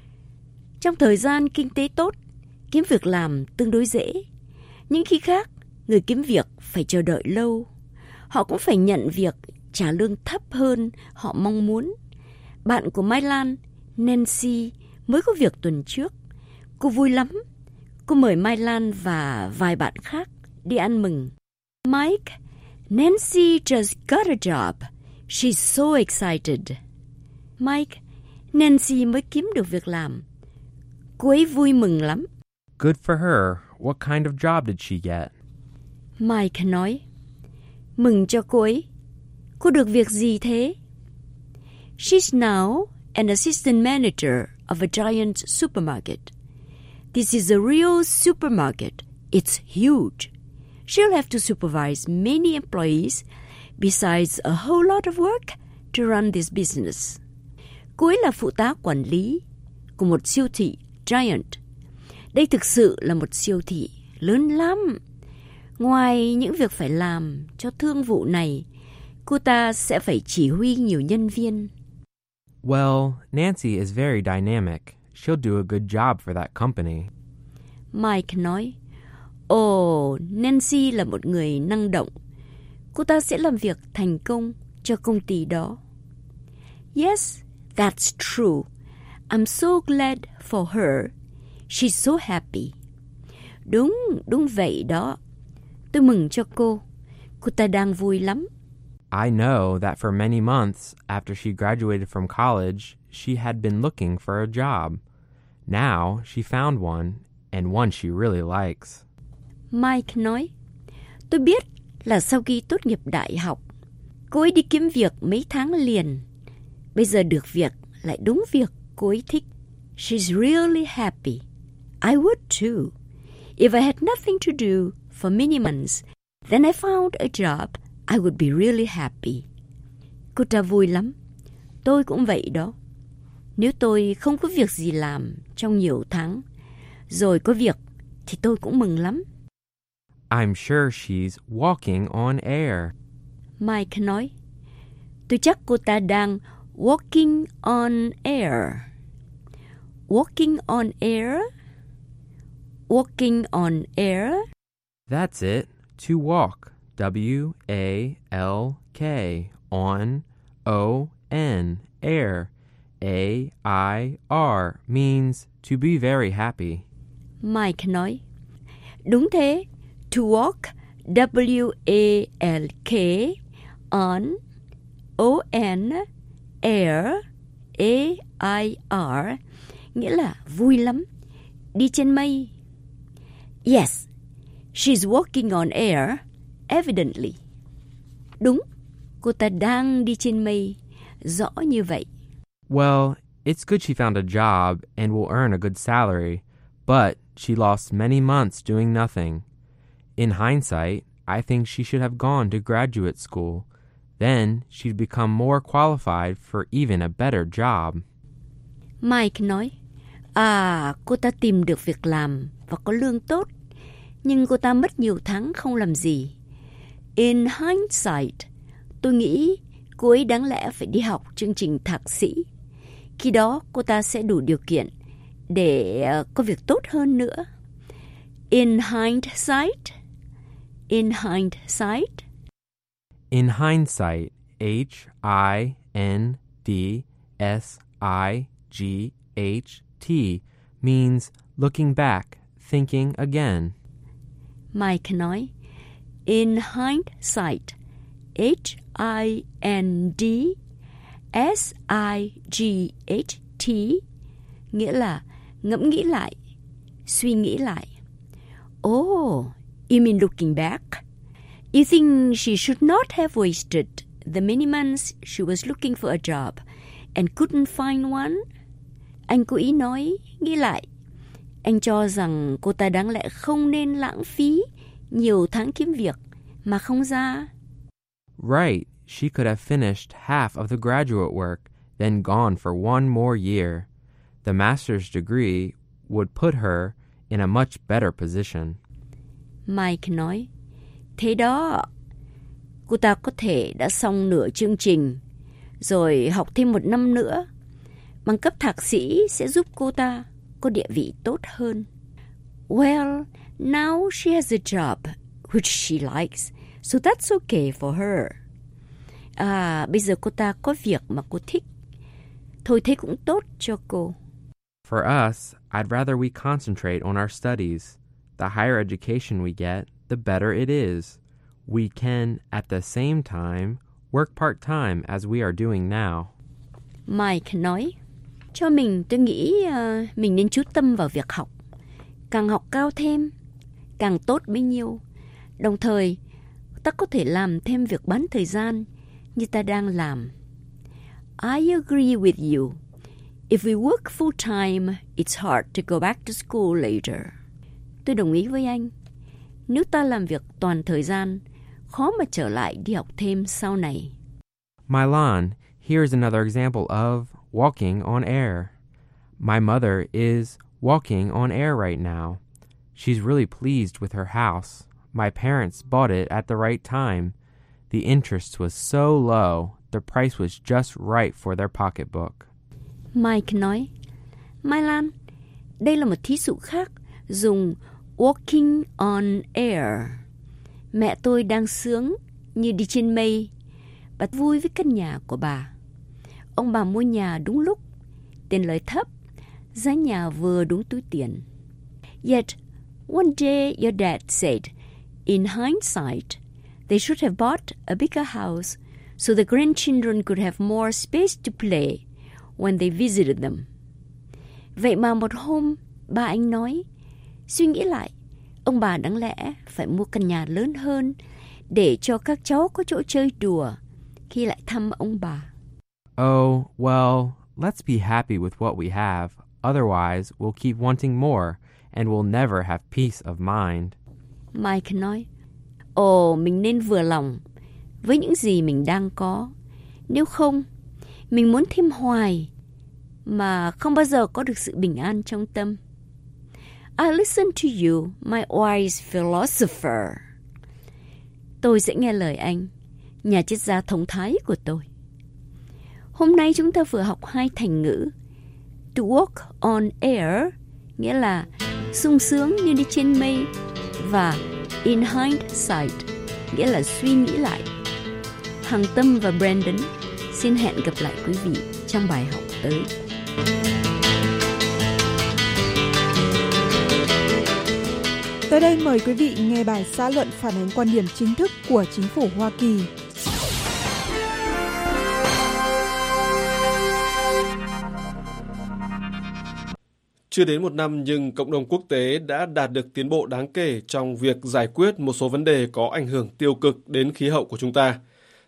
Trong thời gian kinh tế tốt, kiếm việc làm tương đối dễ. Nhưng khi khác, người kiếm việc phải chờ đợi lâu. Họ cũng phải nhận việc trả lương thấp hơn họ mong muốn. Bạn của Mai Lan, Nancy, mới có việc tuần trước. Cô vui lắm. Cô mời Mai Lan và vài bạn khác đi ăn mừng. Mike, Nancy just got a job. She's so excited. Mike, Nancy mới kiếm được việc làm. Cô ấy vui mừng lắm. Good for her. What kind of job did she get? Mike nói, mừng cho cô ấy. Cô được việc gì thế? She's now an assistant manager of a giant supermarket. This is a real supermarket. It's huge. She'll have to supervise many employees besides a whole lot of work to run this business. Cô ấy là phụ tá quản lý của một siêu thị giant. Đây thực sự là một siêu thị lớn lắm. Ngoài những việc phải làm cho thương vụ này, cô ta sẽ phải chỉ huy nhiều nhân viên. Well, Nancy is very dynamic. She'll do a good job for that company. Mike nói, ồ, oh, Nancy là một người năng động. Cô ta sẽ làm việc thành công cho công ty đó. Yes, that's true. I'm so glad for her. She's so happy. Đúng, đúng vậy đó. Tôi mừng cho cô. Cô ta đang vui lắm. I know that for many months after she graduated from college, she had been looking for a job. Now she found one, and one she really likes. Mike nói, tôi biết là sau khi tốt nghiệp đại học, cô ấy đi kiếm việc mấy tháng liền. Bây giờ được việc lại đúng việc cô ấy thích. She's really happy. I would too. If I had nothing to do for many months, then I found a job, I would be really happy. Cô ta vui lắm. Tôi cũng vậy đó. Nếu tôi không có việc gì làm trong nhiều tháng, rồi có việc, thì tôi cũng mừng lắm. I'm sure she's walking on air. Mike nói, tôi chắc cô ta đang walking on air. Walking on air? Walking on air? That's it. To walk. W A L K. On. O N. Air. A I R. Means to be very happy. Mike nói, đúng thế. To walk. W A L K. On. O N. Air. A I R. Nghĩa là vui lắm. Đi trên mây. Yes, she's walking on air, evidently. Đúng, cô ta đang đi trên mây, rõ như vậy. Well, it's good she found a job and will earn a good salary, but she lost many months doing nothing. In hindsight, I think she should have gone to graduate school. Then she'd become more qualified for even a better job. Mike nói, à, cô ta tìm được việc làm và có lương tốt, nhưng cô ta mất nhiều tháng không làm gì. In hindsight, tôi nghĩ cô ấy đáng lẽ phải đi học chương trình thạc sĩ. Khi đó cô ta sẽ đủ điều kiện để uh, có việc tốt hơn nữa. In hindsight, in hindsight. In hindsight, H I N D S I G H T, means looking back, thinking again. Mike nói, in hindsight, H I N D S I G H T, nghĩa là ngẫm nghĩ lại, suy nghĩ lại. Oh, you mean looking back? You think she should not have wasted the many months she was looking for a job and couldn't find one? Anh cố ý nói, nghĩ lại. Anh cho rằng cô ta đáng lẽ không nên lãng phí nhiều tháng kiếm việc mà không ra. Right, she could have finished half of the graduate work, then gone for one more year. The master's degree would put her in a much better position. Mike nói, thế đó, cô ta có thể đã xong nửa chương trình, rồi học thêm một năm nữa. Bằng cấp thạc sĩ sẽ giúp cô ta có địa vị tốt hơn. Well, now she has a job which she likes, so that's okay for her. À, bây giờ cô ta có việc mà cô thích. Thôi thế cũng tốt cho cô. For us, I'd rather we concentrate on our studies. The higher education we get, the better it is. We can, at the same time, work part-time as we are doing now. Mike nói, cho mình tôi nghĩ uh, mình nên chú tâm vào việc học. Càng học cao thêm, càng tốt bấy nhiêu. Đồng thời, ta có thể làm thêm việc bán thời gian như ta đang làm. I agree with you. If we work full-time, it's hard to go back to school later. Tôi đồng ý với anh. Nếu ta làm việc toàn thời gian, khó mà trở lại đi học thêm sau này. Mylan, here's another example of walking on air. My mother is walking on air right now. She's really pleased with her house. My parents bought it at the right time. The interest was so low, the price was just right for their pocketbook. Mike nói, Mai Lan, đây là một thí dụ khác dùng walking on air. Mẹ tôi đang sướng như đi trên mây. Bà vui với căn nhà của bà. Ông bà mua nhà đúng lúc, tiền lời thấp, giá nhà vừa đúng túi tiền. Yet, one day your dad said, in hindsight, they should have bought a bigger house so the grandchildren could have more space to play when they visited them. Vậy mà một hôm, ba anh nói, suy nghĩ lại, ông bà đáng lẽ phải mua căn nhà lớn hơn để cho các cháu có chỗ chơi đùa khi lại thăm ông bà. Oh, well, let's be happy with what we have. Otherwise, we'll keep wanting more and we'll never have peace of mind. Mike nói, ồ, mình nên vừa lòng với những gì mình đang có. Nếu không, mình muốn thêm hoài mà không bao giờ có được sự bình an trong tâm. I listen to you, my wise philosopher. Tôi sẽ nghe lời anh, nhà triết gia thông thái của tôi. Hôm nay chúng ta vừa học hai thành ngữ. To walk on air, nghĩa là sung sướng như đi trên mây, và in hindsight, nghĩa là suy nghĩ lại. Hằng Tâm và Brandon xin hẹn gặp lại quý vị trong bài học tới. Tới đây mời quý vị nghe bài xã luận phản ánh quan điểm chính thức của chính phủ Hoa Kỳ. Chưa đến một năm nhưng cộng đồng quốc tế đã đạt được tiến bộ đáng kể trong việc giải quyết một số vấn đề có ảnh hưởng tiêu cực đến khí hậu của chúng ta.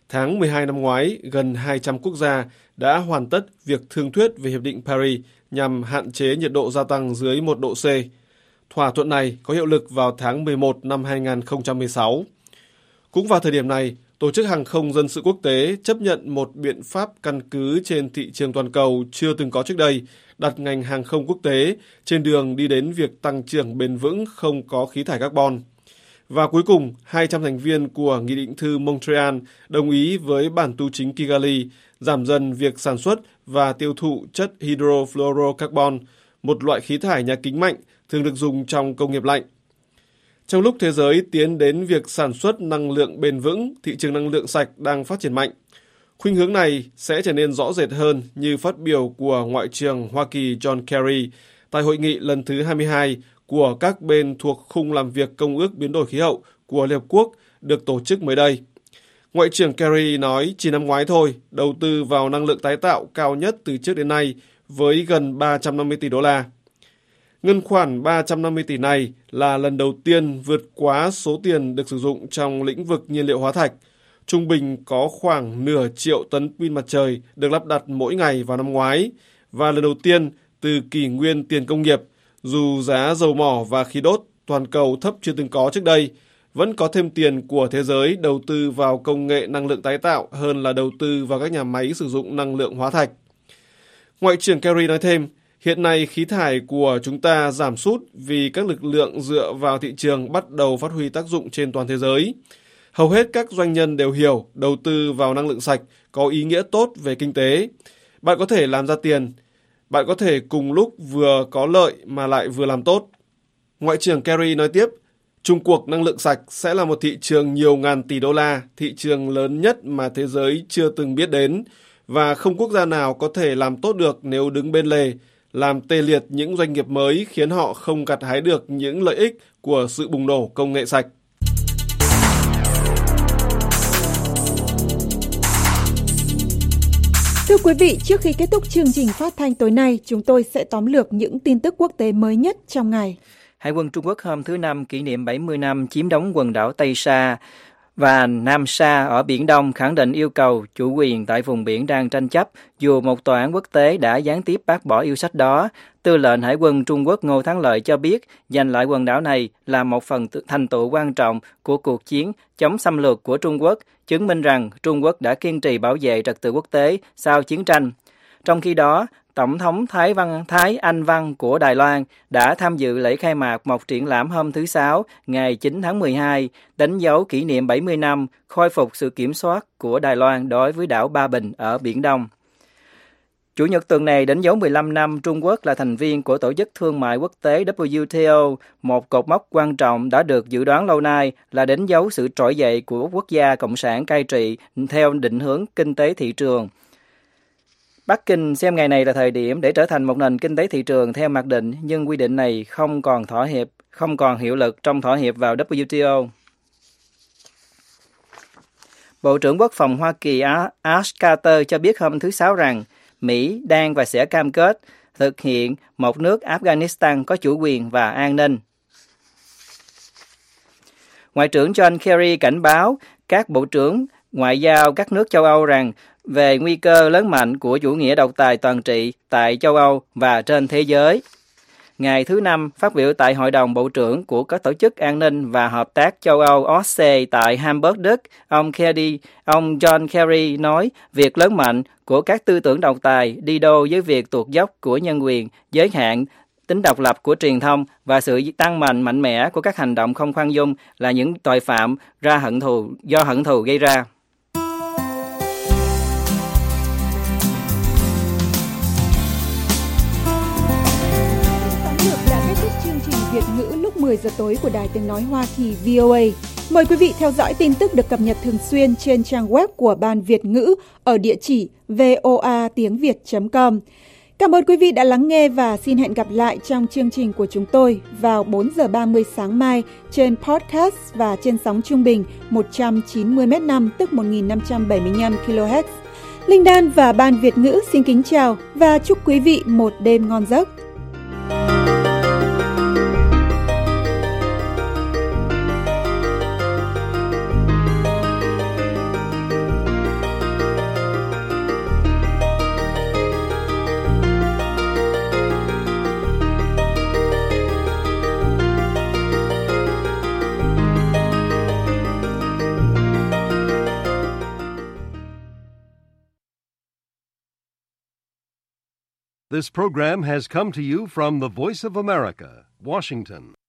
tháng mười hai năm ngoái, gần hai trăm quốc gia đã hoàn tất việc thương thuyết về Hiệp định Paris nhằm hạn chế nhiệt độ gia tăng dưới một độ C. Thỏa thuận này có hiệu lực vào tháng mười một năm hai nghìn không trăm mười sáu. Cũng vào thời điểm này, Tổ chức Hàng không Dân sự Quốc tế chấp nhận một biện pháp căn cứ trên thị trường toàn cầu chưa từng có trước đây, đặt ngành hàng không quốc tế trên đường đi đến việc tăng trưởng bền vững không có khí thải carbon. Và cuối cùng, hai trăm thành viên của Nghị định thư Montreal đồng ý với bản tu chính Kigali giảm dần việc sản xuất và tiêu thụ chất hydrofluorocarbon, một loại khí thải nhà kính mạnh thường được dùng trong công nghiệp lạnh. Trong lúc thế giới tiến đến việc sản xuất năng lượng bền vững, thị trường năng lượng sạch đang phát triển mạnh. Khuynh hướng này sẽ trở nên rõ rệt hơn như phát biểu của Ngoại trưởng Hoa Kỳ John Kerry tại hội nghị lần thứ hai mươi hai của các bên thuộc khung làm việc Công ước Biến đổi Khí hậu của Liên Hợp Quốc được tổ chức mới đây. Ngoại trưởng Kerry nói chỉ năm ngoái thôi, đầu tư vào năng lượng tái tạo cao nhất từ trước đến nay với gần ba trăm năm mươi tỷ đô la. Ngân khoản ba trăm năm mươi tỷ này là lần đầu tiên vượt quá số tiền được sử dụng trong lĩnh vực nhiên liệu hóa thạch. Trung bình có khoảng nửa triệu tấn pin mặt trời được lắp đặt mỗi ngày vào năm ngoái, và lần đầu tiên từ kỷ nguyên tiền công nghiệp, dù giá dầu mỏ và khí đốt toàn cầu thấp chưa từng có trước đây, vẫn có thêm tiền của thế giới đầu tư vào công nghệ năng lượng tái tạo hơn là đầu tư vào các nhà máy sử dụng năng lượng hóa thạch. Ngoại trưởng Kerry nói thêm, hiện nay khí thải của chúng ta giảm sút vì các lực lượng dựa vào thị trường bắt đầu phát huy tác dụng trên toàn thế giới. Hầu hết các doanh nhân đều hiểu đầu tư vào năng lượng sạch có ý nghĩa tốt về kinh tế. Bạn có thể làm ra tiền. Bạn có thể cùng lúc vừa có lợi mà lại vừa làm tốt. Ngoại trưởng Kerry nói tiếp, Trung cuộc năng lượng sạch sẽ là một thị trường nhiều ngàn tỷ đô la, thị trường lớn nhất mà thế giới chưa từng biết đến, và không quốc gia nào có thể làm tốt được nếu đứng bên lề, làm tê liệt những doanh nghiệp mới khiến họ không gặt hái được những lợi ích của sự bùng nổ công nghệ sạch. Thưa quý vị, trước khi kết thúc chương trình phát thanh tối nay, chúng tôi sẽ tóm lược những tin tức quốc tế mới nhất trong ngày. Hải quân Trung Quốc hôm thứ Năm kỷ niệm bảy mươi năm chiếm đóng quần đảo Tây Sa và Nam Sa ở Biển Đông, khẳng định yêu cầu chủ quyền tại vùng biển đang tranh chấp, dù một tòa án quốc tế đã gián tiếp bác bỏ yêu sách đó. Tư lệnh Hải quân Trung Quốc Ngô Thắng Lợi cho biết giành lại quần đảo này là một phần thành tựu quan trọng của cuộc chiến chống xâm lược của Trung Quốc, chứng minh rằng Trung Quốc đã kiên trì bảo vệ trật tự quốc tế sau chiến tranh. Trong khi đó, Tổng thống Thái Văn Thái Anh Văn của Đài Loan đã tham dự lễ khai mạc một triển lãm hôm thứ Sáu, ngày chín tháng mười hai, đánh dấu kỷ niệm bảy mươi năm khôi phục sự kiểm soát của Đài Loan đối với đảo Ba Bình ở Biển Đông. Chủ nhật tuần này đánh dấu mười lăm năm Trung Quốc là thành viên của Tổ chức Thương mại Quốc tế W T O, một cột mốc quan trọng đã được dự đoán lâu nay là đánh dấu sự trỗi dậy của quốc gia cộng sản cai trị theo định hướng kinh tế thị trường. Bắc Kinh xem ngày này là thời điểm để trở thành một nền kinh tế thị trường theo mặc định, nhưng quy định này không còn thỏa hiệp, không còn hiệu lực trong thỏa hiệp vào W T O. Bộ trưởng Quốc phòng Hoa Kỳ Ash Carter cho biết hôm thứ Sáu rằng Mỹ đang và sẽ cam kết thực hiện một nước Afghanistan có chủ quyền và an ninh. Ngoại trưởng John Kerry cảnh báo các bộ trưởng ngoại giao các nước châu Âu rằng về nguy cơ lớn mạnh của chủ nghĩa độc tài toàn trị tại châu Âu và trên thế giới. Ngày thứ Năm, phát biểu tại Hội đồng Bộ trưởng của các tổ chức an ninh và hợp tác châu Âu O S C E tại Hamburg, Đức, ông Kerry, ông John Kerry nói việc lớn mạnh của các tư tưởng độc tài đi đôi với việc tuột dốc của nhân quyền, giới hạn tính độc lập của truyền thông và sự tăng mạnh mạnh mẽ của các hành động không khoan dung là những tội phạm ra hận thù do hận thù gây ra. Việt ngữ lúc mười giờ tối của Đài Tiếng Nói Hoa Kỳ V O A. Mời quý vị theo dõi tin tức được cập nhật thường xuyên trên trang web của Ban Việt ngữ ở địa chỉ voa tiếng việt chấm com. Cảm ơn quý vị đã lắng nghe và xin hẹn gặp lại trong chương trình của chúng tôi vào bốn giờ ba mươi sáng mai trên podcast và trên sóng trung bình một trăm chín mươi mét năm tức một nghìn năm trăm bảy mươi lăm ki lô héc. Linh Đan và Ban Việt ngữ xin kính chào và chúc quý vị một đêm ngon giấc. This program has come to you from the Voice of America, Washington.